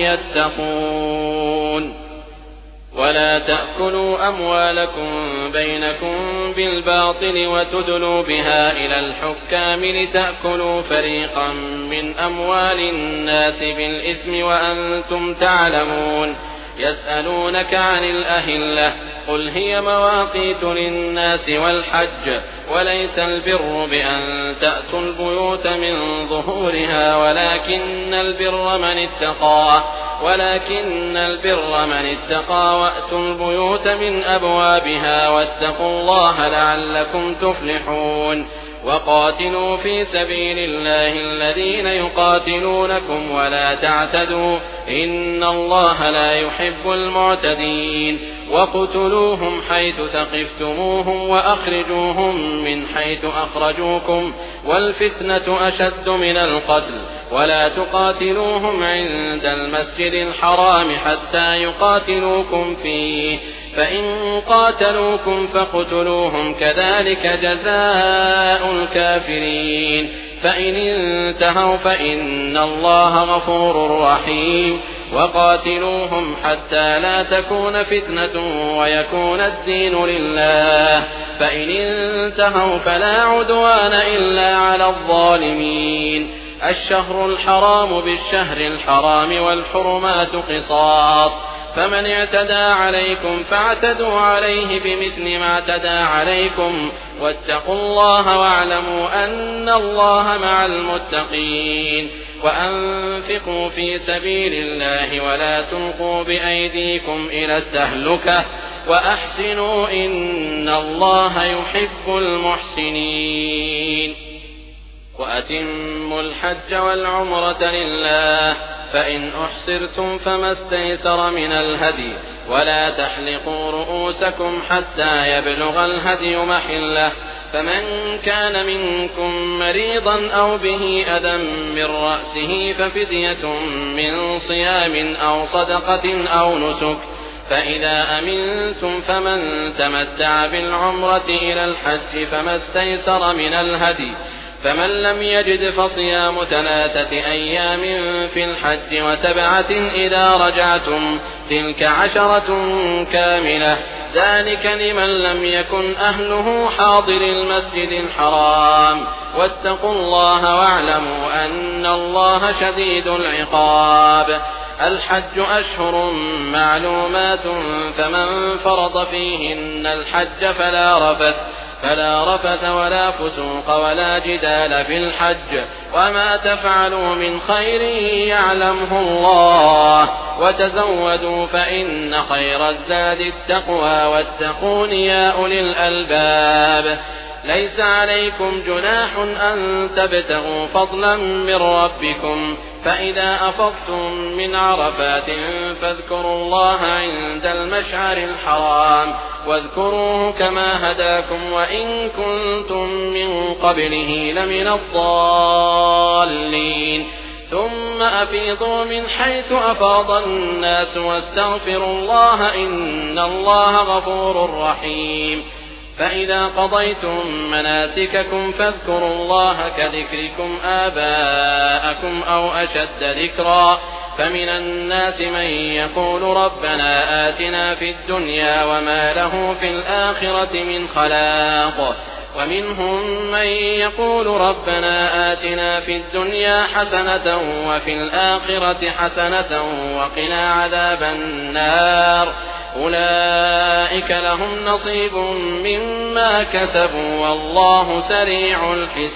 يتقون ولا تأكلوا أموالكم بينكم بالباطل وتدلوا بها إلى الحكام لتأكلوا فريقا من أموال الناس بالإثم وأنتم تعلمون يسألونك عن الأهلة قل هي مواقيت للناس والحج وليس البر بأن تأتوا البيوت من ظهورها ولكن البر من اتقى ولكن البر من اتقى وأتوا البيوت من أبوابها واتقوا الله لعلكم تفلحون وقاتلوا في سبيل الله الذين يقاتلونكم ولا تعتدوا إن الله لا يحب المعتدين وقتلوهم حيث ثقفتموهم وأخرجوهم من حيث أخرجوكم والفتنة أشد من القتل ولا تقاتلوهم عند المسجد الحرام حتى يقاتلوكم فيه فإن قاتلوكم فاقتلوهم كذلك جزاء الكافرين فإن انتهوا فإن الله غفور رحيم وقاتلوهم حتى لا تكون فتنة ويكون الدين لله فإن انتهوا فلا عدوان إلا على الظالمين الشهر الحرام بالشهر الحرام والحرمات قصاص فمن اعتدى عليكم فاعتدوا عليه بمثل ما اعتدى عليكم واتقوا الله واعلموا أن الله مع المتقين وأنفقوا في سبيل الله ولا تلقوا بأيديكم إلى التهلكة وأحسنوا إن الله يحب المحسنين وأتموا الحج والعمرة لله فإن أحصرتم فما استيسر من الهدي ولا تحلقوا رؤوسكم حتى يبلغ الهدي محله فمن كان منكم مريضا أو به أذى من رأسه ففدية من صيام أو صدقة أو نسك فإذا أمنتم فمن تمتع بالعمرة إلى الحج فما استيسر من الهدي فمن لم يجد فصيام ثلاثة أيام في الحج وسبعة إذا رجعتم تلك عشرة كاملة ذلك لمن لم يكن أهله حاضر المسجد الحرام واتقوا الله واعلموا أن الله شديد العقاب الحج أشهر معلومات فمن فرض فيهن الحج فلا رفث فلا رفث ولا فسوق ولا جدال في الحج وما تفعلوا من خير يعلمه الله وتزودوا فإن خير الزاد التقوى واتقون يا أولي الألباب ليس عليكم جناح أن تبتغوا فضلا من ربكم فإذا أفضتم من عرفات فاذكروا الله عند المشعر الحرام واذكروه كما هداكم وإن كنتم من قبله لمن الضالين ثم أفيضوا من حيث أفاض الناس واستغفروا الله إن الله غفور رحيم فإذا قضيتم مناسككم فاذكروا الله كذكركم آباءكم أو أشد ذكرا فمن الناس من يقول ربنا آتنا في الدنيا وما له في الآخرة من خلاق ومنهم من يقول ربنا آتنا في الدنيا حسنة وفي الآخرة حسنة وقنا عذاب النار أولئك لهم نصيب مما كسبوا والله سريع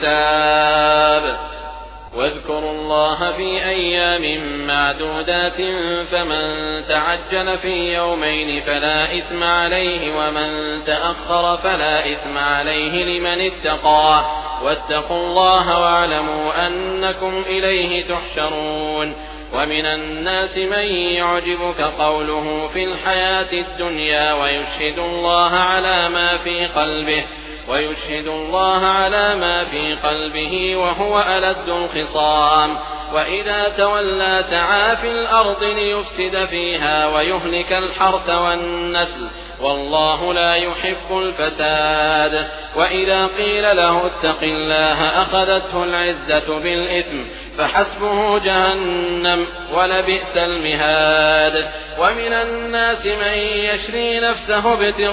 الحساب واذكروا الله في أيام معدودات فمن تعجل في يومين فلا إثم عليه ومن تأخر فلا إثم عليه لمن اتقى واتقوا الله واعلموا أنكم إليه تحشرون ومن الناس من يعجبك قوله في الحياة الدنيا ويشهد الله على ما في قلبه ويشهد الله على ما في قلبه وهو ألد الخصام وإذا تولى سعى في الأرض ليفسد فيها ويهلك الحرث والنسل والله لا يحب الفساد وإذا قيل له اتق الله أخذته العزة بالإثم فحسبه جهنم ولبئس المهاد ومن الناس من يشري نفسه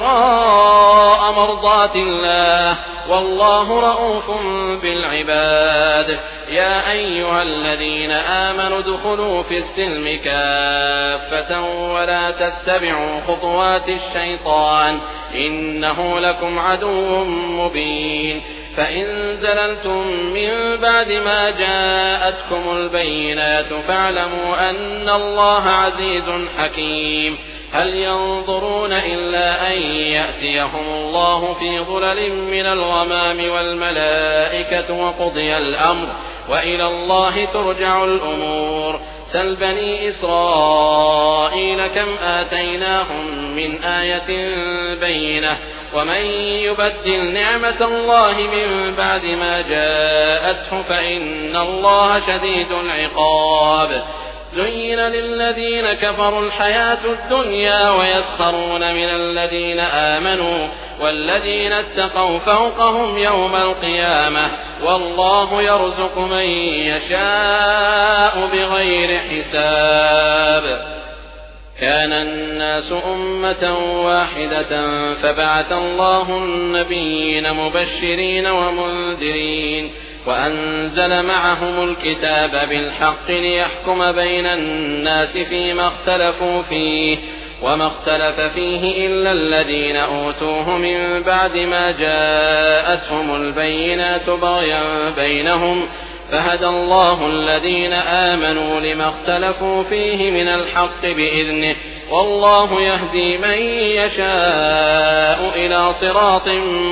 ابتغاء مرضات الله والله رؤوف بالعباد يا أيها الذين آمنوا ادخلوا في السلم كافة ولا تتبعوا خطوات الشيطان إنه لكم عدو مبين فإن زللتم من بعد ما جاءتكم البينات فاعلموا أن الله عزيز حكيم هل ينظرون إلا أن يأتيهم الله في ظلل من الغمام والملائكة وقضي الأمر وإلى الله ترجع الأمور سل بني إسرائيل كم آتيناهم من آية بينة ومن يبدل نعمة الله من بعد ما جاءته فإن الله شديد العقاب زين للذين كفروا الحياة الدنيا ويسخرون من الذين آمنوا والذين اتقوا فوقهم يوم القيامة والله يرزق من يشاء بغير حساب كان الناس أمة واحدة فبعث الله النبيين مبشرين ومنذرين وأنزل معهم الكتاب بالحق ليحكم بين الناس فيما اختلفوا فيه وما اختلف فيه إلا الذين أوتوه من بعد ما جاءتهم البينات بغيا بينهم فهدى الله الذين آمنوا لما اختلفوا فيه من الحق بإذنه والله يهدي من يشاء إلى صراط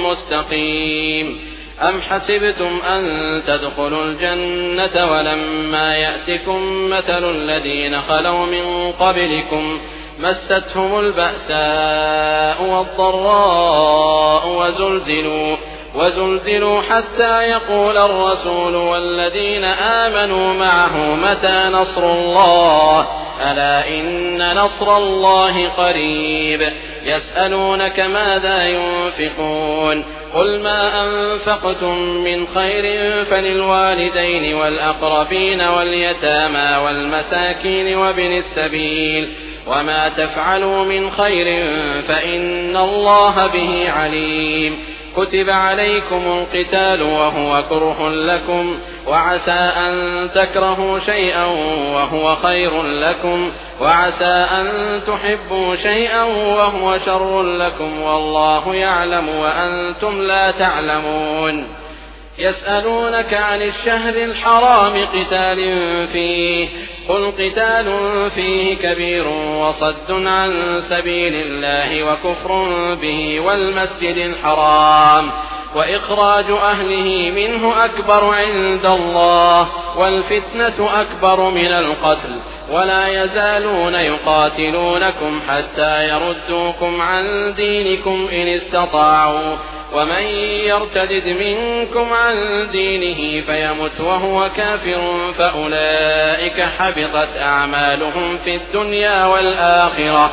مستقيم أم حسبتم أن تدخلوا الجنة ولما يأتكم مثل الذين خلوا من قبلكم مستهم البأساء والضراء وزلزلوا وزلزلوا حتى يقول الرسول والذين آمنوا معه متى نصر الله ألا إن نصر الله قريب يسألونك ماذا ينفقون قل ما أنفقتم من خير فللوالدين والأقربين واليتامى والمساكين وابن السبيل وما تفعلوا من خير فإن الله به عليم كتب عليكم القتال وهو كره لكم وعسى أن تكرهوا شيئا وهو خير لكم وعسى أن تحبوا شيئا وهو شر لكم والله يعلم وأنتم لا تعلمون يسألونك عن الشهر الحرام قتال فيه قل قتال فيه كبير وصد عن سبيل الله وكفر به والمسجد الحرام وإخراج أهله منه أكبر عند الله والفتنة أكبر من القتل ولا يزالون يقاتلونكم حتى يردوكم عن دينكم إن استطاعوا ومن يرتد منكم عن دينه فيمت وهو كافر فأولئك حبطت أعمالهم في الدنيا والآخرة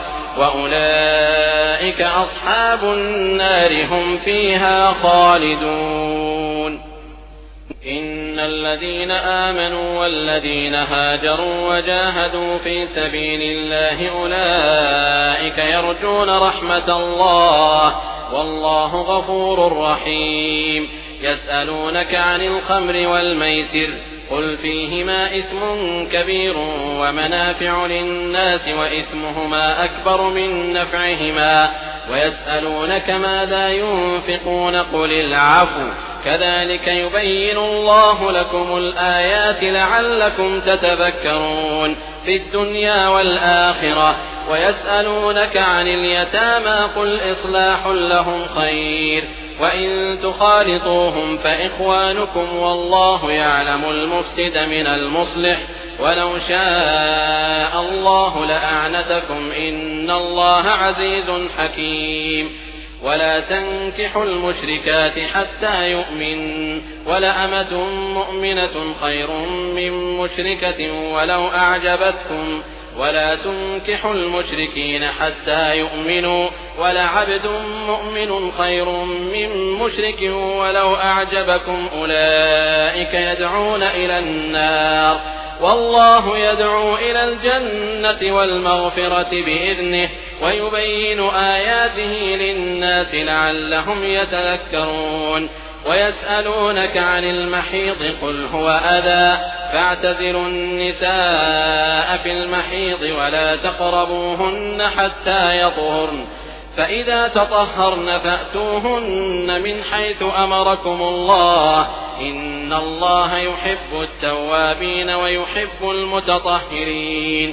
وأولئك أصحاب النار هم فيها خالدون إن إن الذين آمنوا والذين هاجروا وجاهدوا في سبيل الله أولئك يرجون رحمة الله والله غفور رحيم. يسألونك عن الخمر والميسر قل فيهما إثم كبير ومنافع للناس وإثمهما أكبر من نفعهما ويسألونك ماذا ينفقون قل العفو كذلك يبين الله لكم الآيات لعلكم تتذكرون في الدنيا والآخرة. ويسألونك عن اليتامى قل إصلاح لهم خير وإن تخالطوهم فإخوانكم والله يعلم المفسد من المصلح ولو شاء الله لأعنتكم إن الله عزيز حكيم. ولا تنكحوا المشركات حتى يؤمن ولأمة مؤمنة خير من مشركة ولو أعجبتكم ولا تنكحوا المشركين حتى يؤمنوا ولعبد مؤمن خير من مشرك ولو أعجبكم أولئك يدعون إلى النار والله يدعو إلى الجنة والمغفرة بإذنه ويبين آياته للناس لعلهم يتذكرون. ويسألونك عن المحيض قل هو أذى فاعتزلوا النساء في المحيض ولا تقربوهن حتى يطهرن فإذا تطهرن فأتوهن من حيث أمركم الله إن الله يحب التوابين ويحب المتطهرين.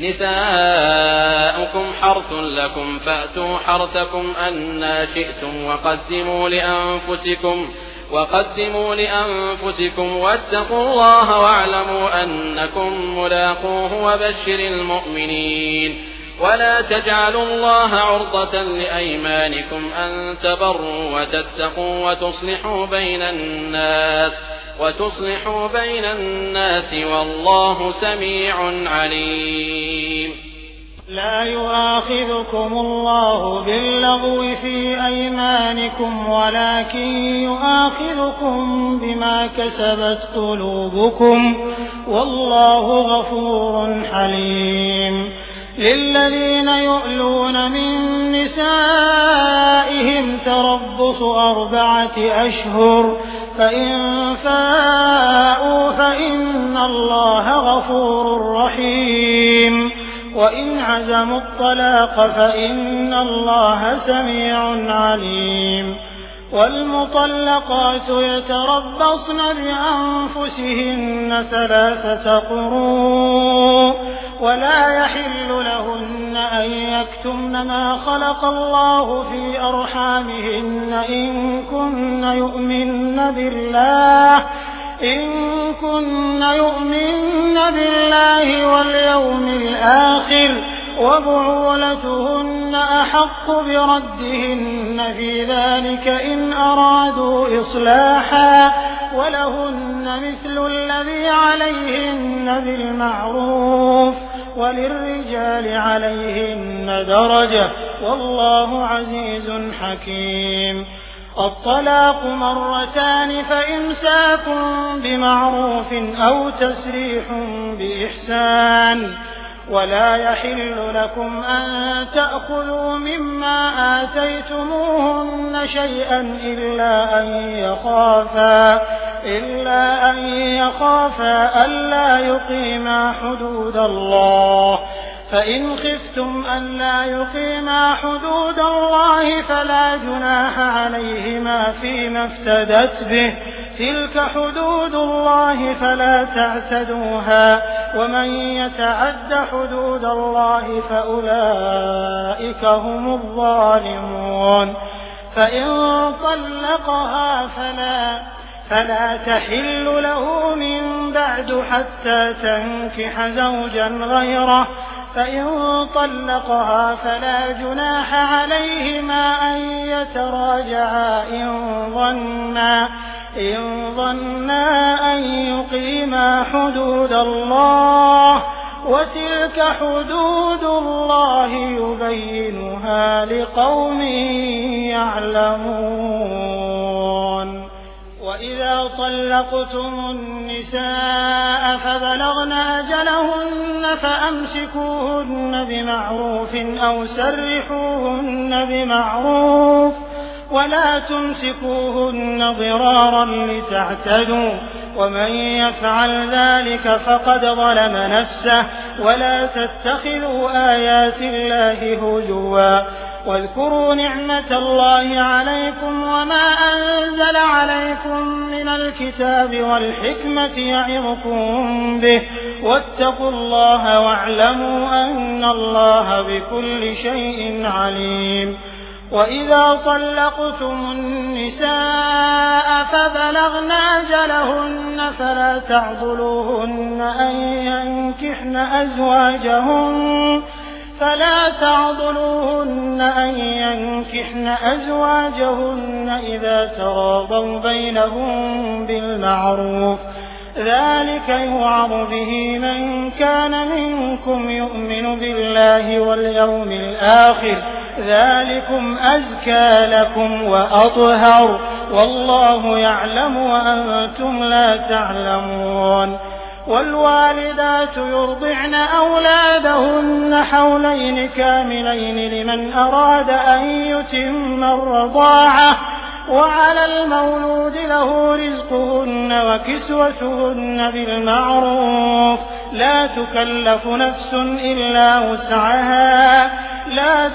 نساؤكم حرث لكم فأتوا حرثكم أنى شئتم وقدموا لأنفسكم وقدموا لأنفسكم واتقوا الله واعلموا أنكم ملاقوه وبشر المؤمنين. ولا تجعلوا الله عرضة لأيمانكم أن تبروا وتتقوا وتصلحوا بين الناس وتصلحوا بين الناس والله سميع عليم. لا يؤاخذكم الله باللغو في أيمانكم ولكن يؤاخذكم بما كسبت قلوبكم والله غفور حليم. للذين يؤلون من نسائهم تربص أربعة أشهر فإن فاءوا فإن الله غفور رحيم. وإن عزموا الطلاق فإن الله سميع عليم. والمطلقات يتربصن بأنفسهن ثلاثة قروء ولا يحل لهن أن يكتمن ما خلق الله في أرحامهن إن كن يؤمن بالله إن كن يؤمن بالله واليوم الآخر وبعولتهن أحق بردهن في ذلك إن أرادوا إصلاحا ولهن مثل الذي عليهن بالمعروف وللرجال عليهن درجة والله عزيز حكيم. الطلاق مرتان فإمساك بمعروف أو تسريح بإحسان. ولا يحل لكم أن تأخذوا مما آتيتموهن شيئا إلا أن يخافا إلا أن يخافا ألا يقيما حدود الله فإن خفتم ألا يقيما حدود الله فلا جناح عليهما فيما افتدت به تلك حدود الله فلا تعتدوها ومن يتعد حدود الله فأولئك هم الظالمون. فإن طلقها فلا فلا تحل له من بعد حتى تنكح زوجا غيره فإن طلقها فلا جناح عليهما أن يتراجعا إن ظنا إن ظنا أن يقيما حدود الله وتلك حدود الله يبينها لقوم يعلمون. وإذا وإذا طلقتم النساء فبلغن أجلهن فأمسكوهن بمعروف أو سرحوهن بمعروف ولا تمسكوهن ضرارا لتعتدوا ومن يفعل ذلك فقد ظلم نفسه ولا تتخذوا آيات الله هزوا واذكروا نعمة الله عليكم وما أنزل عليكم من الكتاب والحكمة يعظكم به واتقوا الله واعلموا أن الله بكل شيء عليم. وإذا طلقتم النساء فبلغن أجلهن فلا تعضلوهن أن ينكحن أزواجهن فلا تعضلوهن أن ينكحن أزواجهن إذا تراضوا بينهم بالمعروف ذلك يوعظ به من كان منكم يؤمن بالله واليوم الآخر ذلكم أزكى لكم وأطهر والله يعلم وأنتم لا تعلمون. والوالدات يرضعن أولادهن حولين كاملين لمن أراد أن يتم الرضاعة وعلى المولود له رزقهن وكسوتهن بالمعروف لا تكلف نفس إلا وسعها لا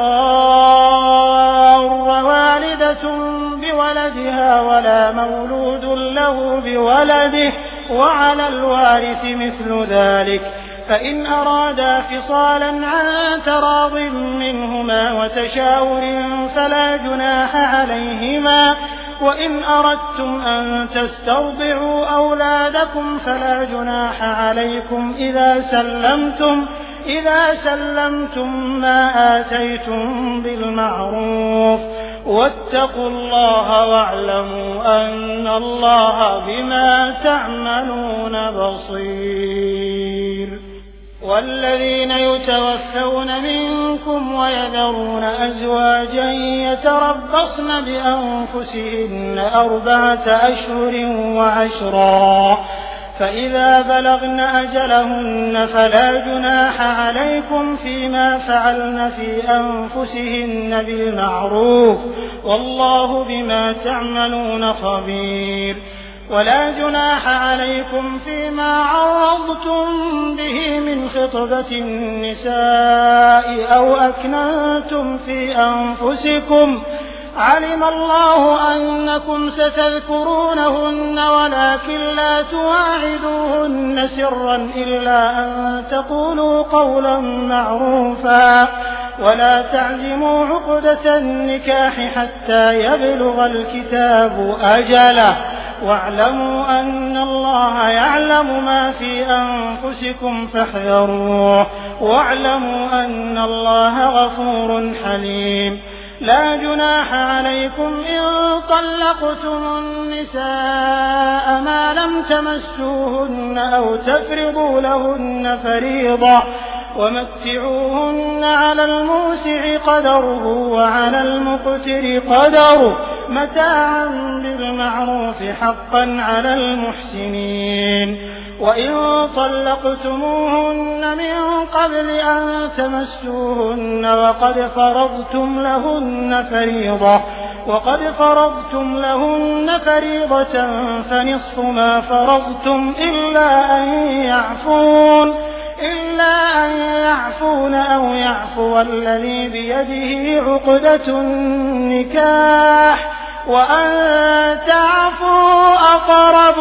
تضار والدة بولدها ولا مولود له بولده وعلى الوارث مثل ذلك فإن أرادا فصالا عن تراض منهما وتشاور فلا جناح عليهما وإن أردتم أن تسترضعوا أولادكم فلا جناح عليكم إذا سلمتم إذا سلمتم ما آتيتم بالمعروف واتقوا الله واعلموا أن الله بما تعملون بصير. والذين يتوفون منكم ويذرون أزواجا يتربصن بأنفسهن أربعة أشهر وعشرا فإذا بلغن أجلهن فلا جناح عليكم فيما فعلن في أنفسهن بالمعروف والله بما تعملون خبير. ولا جناح عليكم فيما عرضتم به من خطبة النساء أو أكننتم في أنفسكم علم الله أنكم ستذكرونهن ولكن لا تواعدوهن سرا إلا أن تقولوا قولا معروفا ولا تعزموا عقدة النكاح حتى يبلغ الكتاب أجله واعلموا أن الله يعلم ما في أنفسكم فاحذروه واعلموا أن الله غفور حليم. لا جناح عليكم إن طلقتم النساء ما لم تمسوهن أو تفرضوا لهن فريضة ومتعوهن على الموسع قدره وعلى المقتر قدره متاعا بالمعروف حقا على المحسنين. وإن طلقتموهن من قبل أن تمسوهن وقد فرضتم لهن فريضة وقد فرضتم لهن فريضة فنصف ما فرضتم إلا أن يعفون إلا أن يعفون أو يعفو الذي بيده عقدة النكاح وأن تعفوا أقرب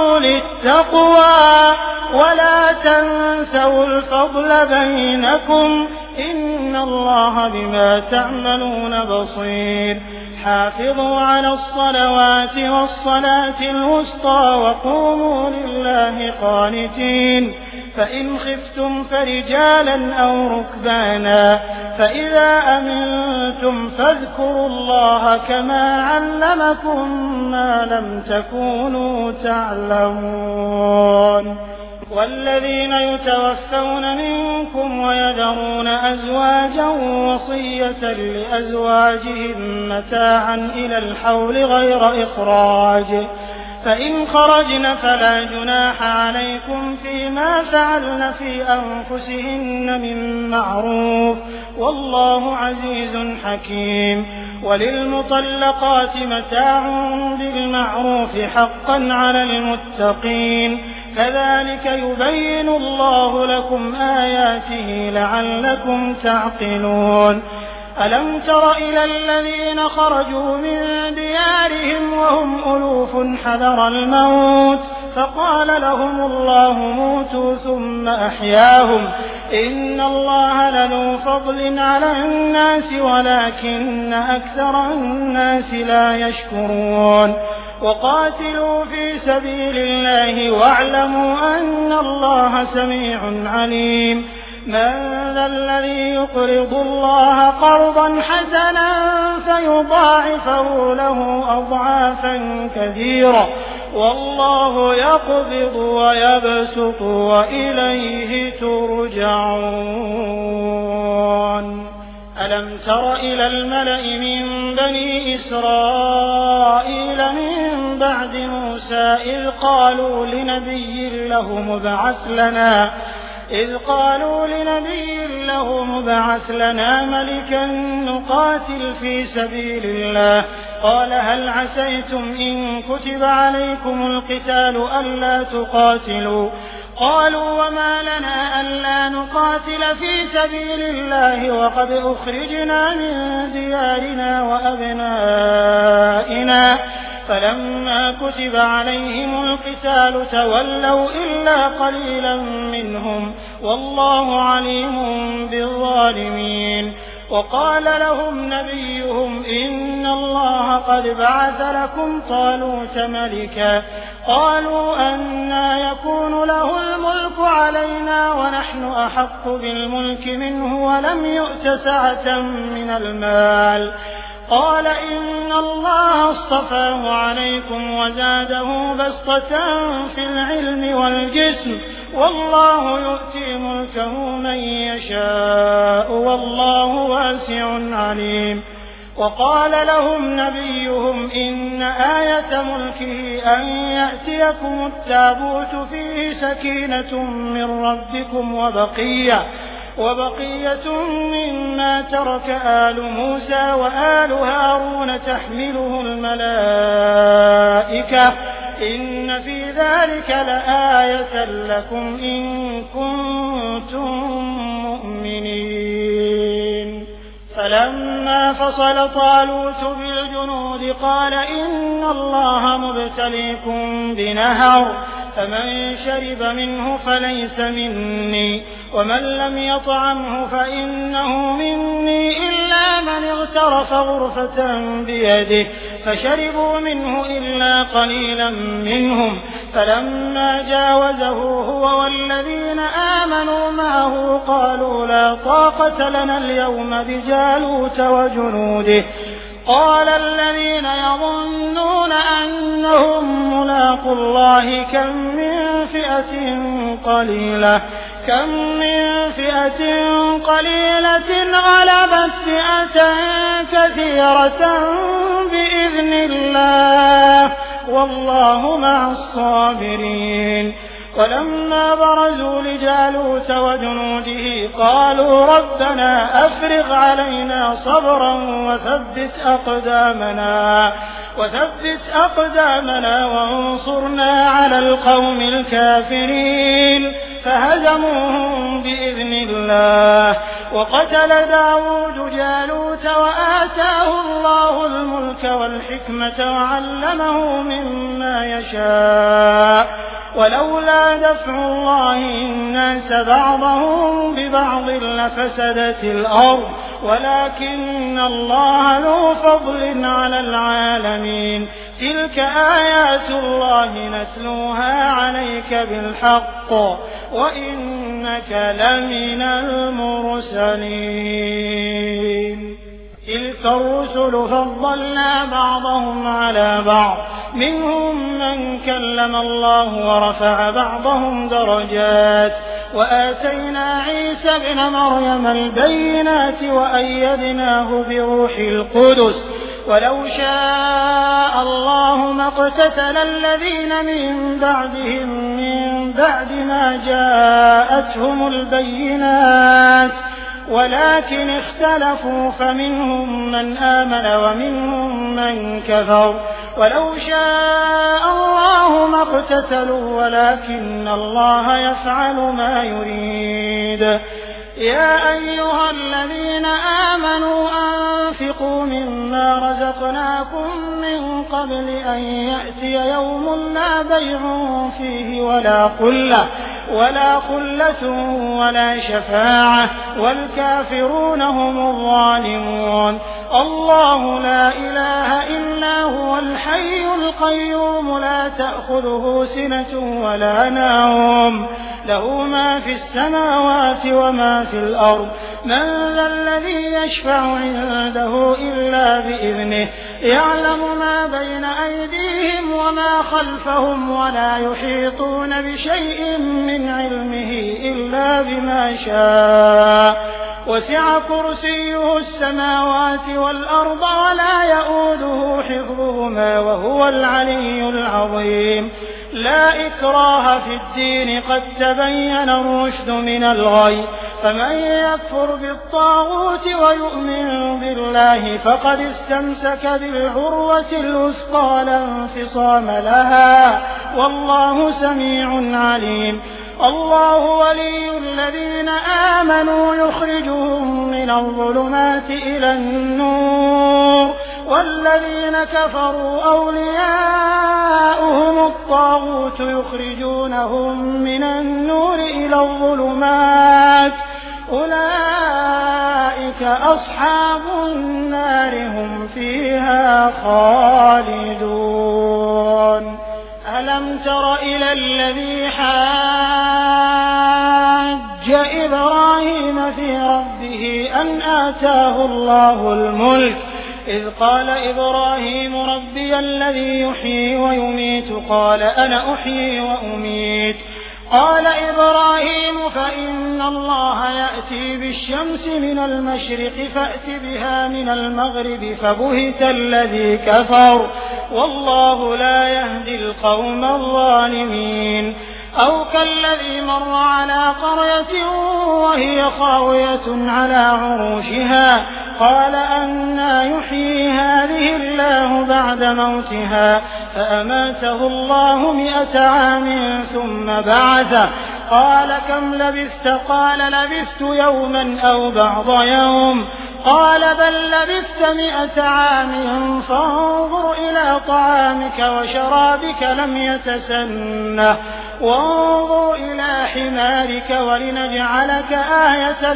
للتقوى ولا تنسوا الفضل بينكم إن الله بما تعملون بصير. حافظوا على الصلوات والصلاة الوسطى وقوموا لله قانتين فإن خفتم فرجالا أو ركبانا فإذا أمنتم فاذكروا الله كما علمكم ما لم تكونوا تعلمون. والذين يتوفون منكم ويذرون أزواجا وصية لأزواجهم متاعا إلى الحول غير إخراج فإن خرجن فلا جناح عليكم فيما فعلن في أنفسهن من معروف والله عزيز حكيم وللمطلقات متاع بالمعروف حقا على المتقين كذلك يبين الله لكم آياته لعلكم تعقلون ألم تر إلى الذين خرجوا من ديارهم وهم ألوف حذر الموت فقال لهم الله موتوا ثم أحياهم إن الله لذو فضل على الناس ولكن أكثر الناس لا يشكرون وقاتلوا في سبيل الله واعلموا أن الله سميع عليم من ذا الذي يقرض الله قرضا حسنا فيضاعفه له أضعافا كثيرة والله يقبض ويبسط وإليه ترجعون ألم تر إلى الملأ من بني إسرائيل من بعد موسى إذ قالوا لنبي له مبعث لنا إذ قالوا لنبي له مبعث لنا ملكا نقاتل في سبيل الله قال هل عسيتم إن كتب عليكم القتال ألا تقاتلوا قالوا وما لنا ألا نقاتل في سبيل الله وقد أخرجنا من ديارنا وأبنائنا فلما كتب عليهم القتال تولوا إلا قليلا منهم والله عليم بالظالمين وقال لهم نبيهم إن الله قد بعث لكم طالوت ملكا قالوا أنى يكون له الملك علينا ونحن أحق بالملك منه ولم يؤت سعة من المال قال إن الله اصطفاه عليكم وزاده بسطة في العلم والجسم والله يؤتي ملكه من يشاء والله واسع عليم وقال لهم نبيهم إن آية ملكه أن يأتيكم التابوت فيه سكينة من ربكم وبقية وبقية مما ترك آل موسى وآل هارون تحمله الملائكة إن في ذلك لآية لكم إن كنتم مؤمنين فلما فصل طالوت بالجنود قال إن الله مبتليكم بنهر فمن شرب منه فليس مني ومن لم يطعمه فإنه مني إلا من اغترف غرفة بيده فشربوا منه إلا قليلا منهم فلما جاوزه هو والذين آمنوا معه قالوا لا طاقة لنا اليوم بجالوت وجنوده قال الذين يظنون أنهم ملاقوا الله كم من فئة قليلة كم من فئة قليلة غلبت فئة كثيرة بإذن الله والله مع الصابرين ولما برزوا لجالوت وجنوده قالوا ربنا أفرغ علينا صبرا وثبت أقدامنا وثبت أقدامنا وانصرنا على القوم الكافرين فهزموهم بإذن الله وقتل داود جالوت وآتاه الله الملك والحكمة وعلمه مما يشاء ولولا دفع الله الناس بعضهم ببعض لفسدت الأرض ولكن الله ذو فضل على العالمين تلك آيات الله نتلوها عليك بالحق وإنك لمن المرسلين تلك الرسل فضلنا بعضهم على بعض منهم من كلم الله ورفع بعضهم درجات وآتينا عيسى ابن مريم البينات وأيدناه بروح القدس ولو شاء الله ما اقتتل الذين من بعدهم من بعد ما جاءتهم البينات ولكن اختلفوا فمنهم من آمن ومنهم من كفر ولو شاء الله ما اقتتلوا ولكن الله يفعل ما يريد. يا أيها الذين آمنوا أنفقوا مما رزقناكم من قبل أن يأتي يوم لا بيع فيه ولا خلة ولا خلة ولا شفاعة والكافرون هم الظالمون. الله لا إله إلا هو الحي القيوم لا تأخذه سنة ولا نوم له ما في السماوات وما في الأرض من ذا الذي يشفع عنده إلا بإذنه يعلم ما بين أيديهم وما خلفهم ولا يحيطون بشيء من علمه إلا بما شاء وسع كرسيه السماوات والأرض ولا يؤوده حفظهما وهو العلي العظيم. لا إكراه في الدين قد تبين الرشد من الغي فمن يكفر بالطاغوت ويؤمن بالله فقد استمسك بالعروة الوثقى لا انفصام لها والله سميع عليم. الله ولي الذين آمنوا يخرجهم من الظلمات إلى النور والذين كفروا أولياؤهم الطاغوت يخرجونهم من النور إلى الظلمات أولئك أصحاب النار هم فيها خالدون. ألم تر إلى الذي حاج إبراهيم في ربه أن آتاه الله الملك إذ قال إبراهيم ربي الذي يحيي ويميت قال أنا أحيي وأميت قال إبراهيم فإن الله يأتي بالشمس من المشرق فأت بها من المغرب فبهت الذي كفر والله لا يهدي القوم الظالمين. أو كالذي مر على قرية وهي خاوية على عروشها قال أنى يحيي هذه الله بعد موتها فأماته الله مئة عام ثم بعثه قال كم لبثت قال لبثت يوما أو بعض يوم قال بل لبثت مئة عام فانظر إلى طعامك وشرابك لم يتسنه وانظر إلى حمارك ولنجعلك آية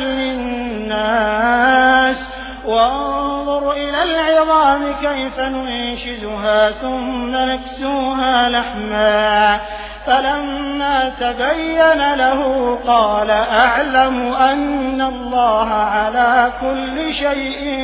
للناس وانظر إلى العظام كيف ننشزها ثم نكسوها لحما فلما تبين له قال أعلم أن الله على كل شيء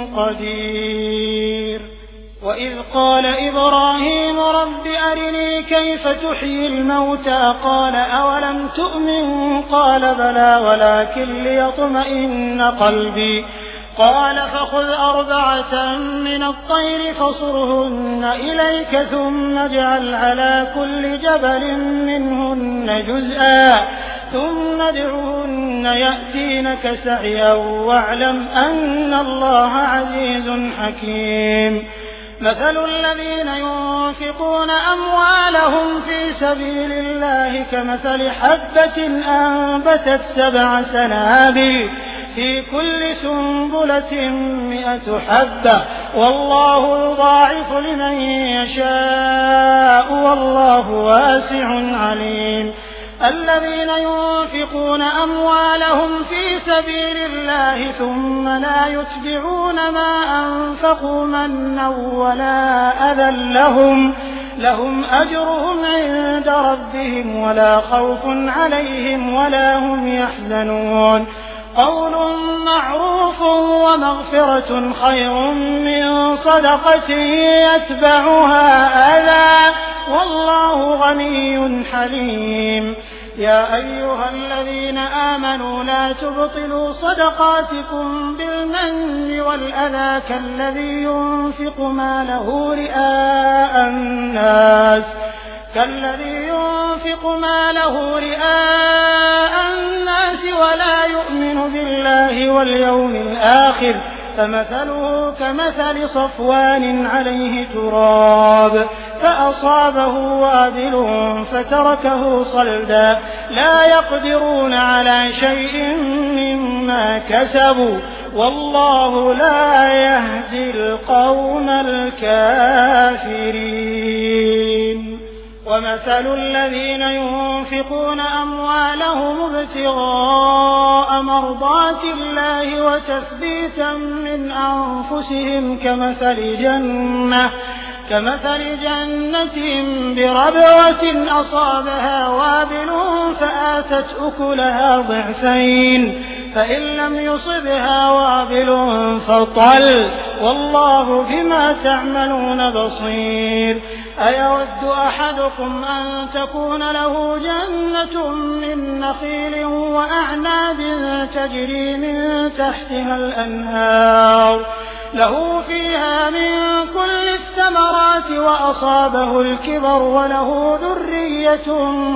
قدير. وإذ قال إبراهيم رب أرني كيف تحيي الموتى قال أولم تؤمن قال بلى ولكن ليطمئن قلبي قال فخذ أربعة من الطير فصرهن إليك ثم اجعل على كل جبل منهن جزءا ثم ادعهن يأتينك سعيا واعلم أن الله عزيز حكيم. مثل الذين ينفقون أموالهم في سبيل الله كمثل حبة أنبتت سبع سنابل في كل سنبلة مئة حبة والله يضاعف لمن يشاء والله واسع عليم. الذين ينفقون أموالهم في سبيل الله ثم لا يتبعون ما أنفقوا منا ولا أذى لهم لهم أجرهم عند ربهم ولا خوف عليهم ولا هم يحزنون. قول معروف ومغفرة خير من صدقة يتبعها أذى والله غني حليم. يا أيها الذين آمنوا لا تبطلوا صدقاتكم بالمن والأذى كالذي ينفق ماله رئاء الناس كالذي ينفق ماله رئاء الناس ولا يؤمن بالله واليوم الآخر فمثله كمثل صفوان عليه تراب فأصابه وابل فتركه صلدا لا يقدرون على شيء مما كسبوا والله لا يهدي القوم الكافرين. ومثل الذين ينفقون أموالهم ابتغاء مرضات الله وتثبيتا من أنفسهم كمثل جنة كمثل جنة بربوة أصابها وابل فآتت أكلها ضعفين فإن لم يصبها وابل فطل والله بما تعملون بصير. أيود أحدكم أن تكون له جنة من نخيل وأعناب تجري من تحتها الأنهار له فيها من كل الثمرات وأصابه الكبر وله ذرية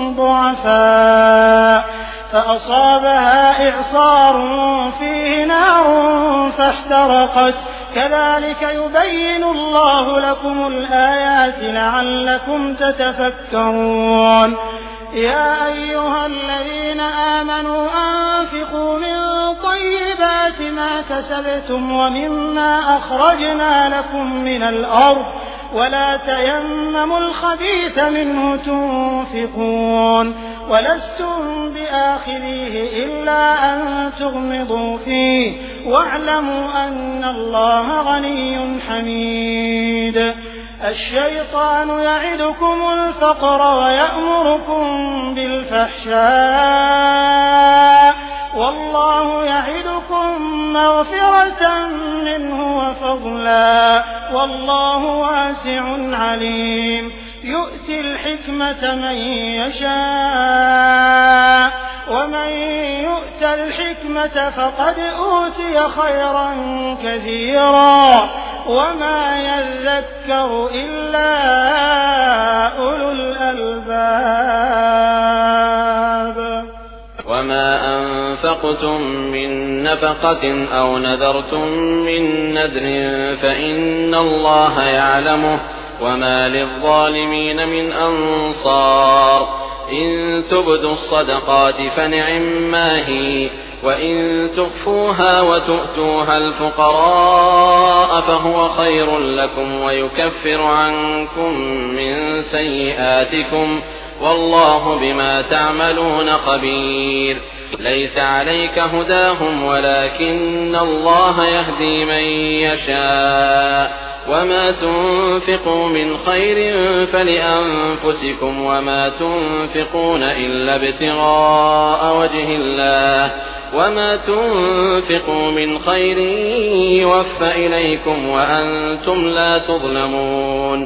ضعفاء فأصابها إعصار فيه نار فاحترقت كذلك يبين الله لكم الآيات لعلكم تتفكرون. يا أيها الذين آمنوا أنفقوا من طيبات ما كسبتم ومما أخرجنا لكم من الأرض ولا تيمموا الخبيث منه تنفقون ولستم بآخذيه إلا أن تغمضوا فيه واعلموا أن الله غني حميد. الشيطان يعدكم الفقر ويأمركم بالفحشاء والله يعدكم مغفرة منه وفضلا والله واسع عليم. يؤتي الحكمة من يشاء ومن يؤت الحكمة فقد أوتي خيرا كثيرا وما يذكر إلا أولو الألباب. وما أنفقتم من نفقة أو نذرتم من نذر فإن الله يعلمه وما للظالمين من أنصار. إن تبدوا الصدقات فنعما هي وإن تخفوها وتؤتوها الفقراء فهو خير لكم ويكفر عنكم من سيئاتكم والله بما تعملون خبير. ليس عليك هداهم ولكن الله يهدي من يشاء وما تنفقوا من خير فلأنفسكم وما تنفقون إلا ابتغاء وجه الله وما تنفقوا من خير يوفى إليكم وأنتم لا تظلمون.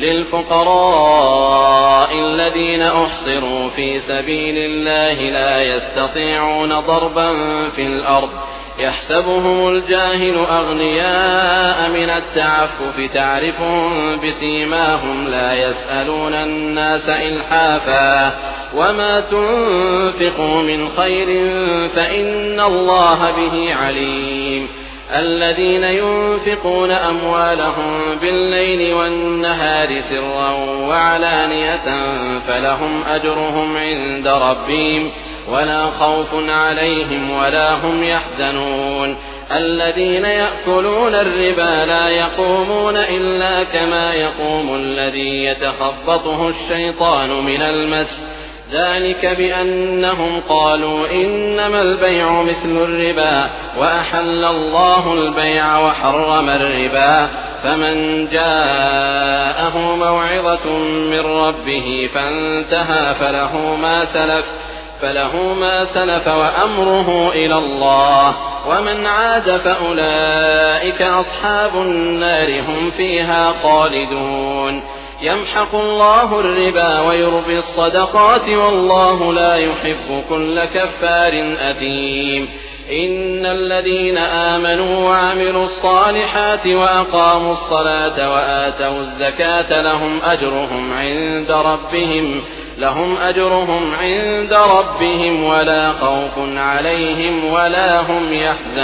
للفقراء الذين أحصروا في سبيل الله لا يستطيعون ضربا في الأرض يحسبهم الجاهل أغنياء من التعفف تعرفهم بسيماهم لا يسألون الناس إلحافا وما تنفقوا من خير فإن الله به عليم. الذين ينفقون أموالهم بالليل والنهار سرا وعلانية فلهم أجرهم عند ربهم ولا خوف عليهم ولا هم يحزنون. الذين يأكلون الربا لا يقومون إلا كما يقوم الذي يتخبطه الشيطان من المس ذلك بأنهم قالوا إنما البيع مثل الربا وأحل الله البيع وحرم الربا. فمن جاءه موعظة من ربه فانتهى فله ما سلف فله ما سلف وأمره إلى الله ومن عاد فأولئك أصحاب النار هم فيها خالدون. يمحق الله الربا ويربي الصدقات والله لا يحب كل كفار أثيم. إن الذين آمنوا وعملوا الصالحات وأقاموا الصلاة وآتوا الزكاة لهم أجرهم عند ربهم لهم أجرهم عند ربهم ولا خوف عليهم ولا هم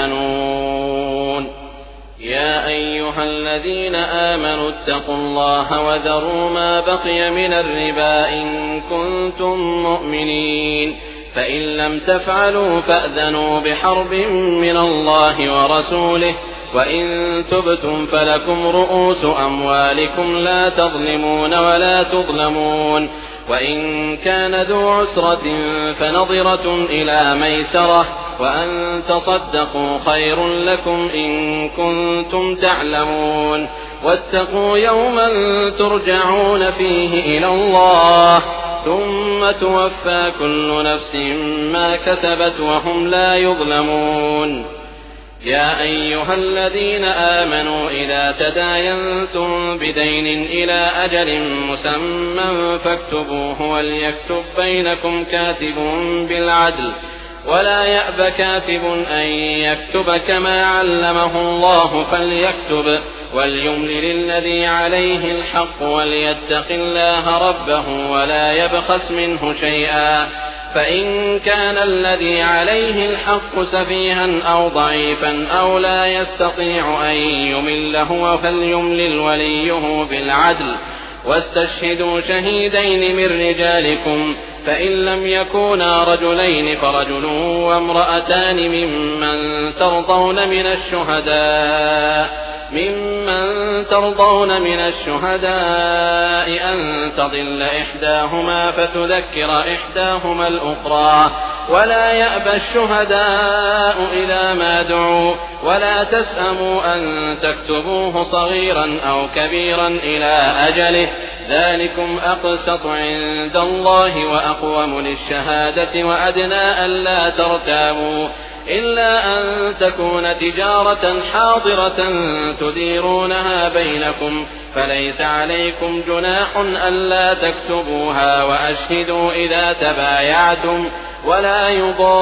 يحزنون. يا أيها الذين آمنوا اتقوا الله وذروا ما بقي من الربا إن كنتم مؤمنين، فإن لم تفعلوا فأذنوا بحرب من الله ورسوله، وإن تبتم فلكم رؤوس أموالكم لا تظلمون ولا تظلمون، وإن كان ذو عسرة فنظرة إلى ميسرة، وأن تصدقوا خير لكم إن كنتم تعلمون. واتقوا يوما ترجعون فيه إلى الله ثم توفى كل نفس ما كسبت وهم لا يظلمون. يا أيها الذين آمنوا إذا تداينتم بدين إلى أجل مسمى فاكتبوه وليكتب بينكم كاتب بالعدل ولا يأب كاتب أن يكتب كما علمه الله فليكتب وليملل الذي عليه الحق وليتق الله ربه ولا يبخس منه شيئا، فإن كان الذي عليه الحق سفيها أو ضعيفا أو لا يستطيع أن يمل هو فليملل وليه بالعدل، واستشهدوا شهيدين من رجالكم، فإن لم يكونا رجلين فرجل وامرأتان ممن ترضون من الشهداء ممن ترضون من الشهداء أن تضل إحداهما فتذكر إحداهما الأخرى، ولا يأبى الشهداء إذا ما دعوا، ولا تسأموا أن تكتبوه صغيرا أو كبيرا إلى أجله، ذلكم أقسط عند الله وأقوم للشهادة وأدنى ألا ترتابوا، إلا أن تكون تجارة حاضرة تديرونها بينكم، فليس عليكم جناح ألا تكتبوها، وأشهدوا إذا تبايعتم، ولا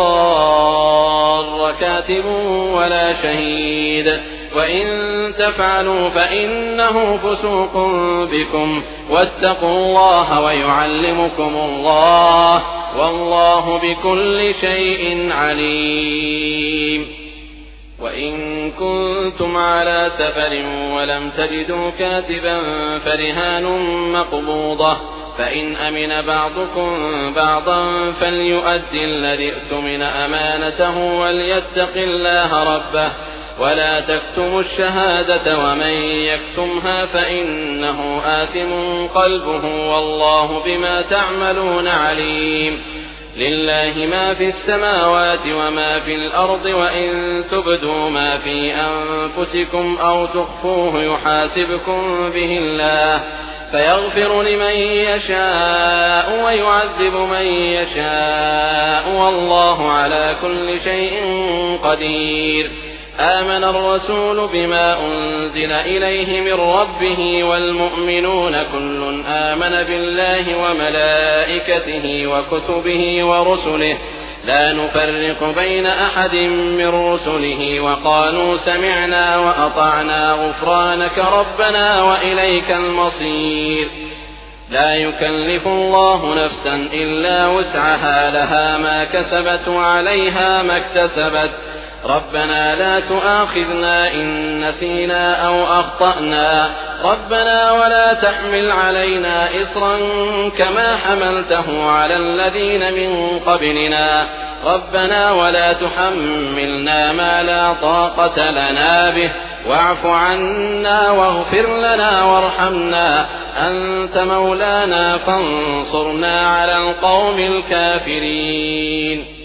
يضار كاتب ولا شهيد، وإن تفعلوا فإنه فسوق بكم، واتقوا الله ويعلمكم الله، والله بكل شيء عليم. وإن كنتم على سفر ولم تجدوا كاتبا فرهان مقبوضة، فإن أمن بعضكم بعضا فليؤدي الذي اؤتمن أمانته وليتق الله ربه، ولا تكتموا الشهادة ومن يكتمها فإنه آثم قلبه، والله بما تعملون عليم. لله ما في السماوات وما في الأرض، وإن تبدوا ما في أنفسكم أو تخفوه يحاسبكم به الله، فيغفر لمن يشاء ويعذب من يشاء، والله على كل شيء قدير. آمن الرسول بما أنزل إليه من ربه والمؤمنون كل آمن بالله وملائكته وكتبه ورسله لا نفرق بين أحد من رسله، وقالوا سمعنا وأطعنا غفرانك ربنا وإليك المصير. لا يكلف الله نفسا إلا وسعها، لها ما كسبت وعليها ما اكتسبت، ربنا لا تؤاخذنا إن نسينا أو أخطأنا، ربنا ولا تحمل علينا إصرا كما حملته على الذين من قبلنا، ربنا ولا تحملنا ما لا طاقة لنا به، واعف عنا واغفر لنا وارحمنا، أنت مولانا فانصرنا على القوم الكافرين.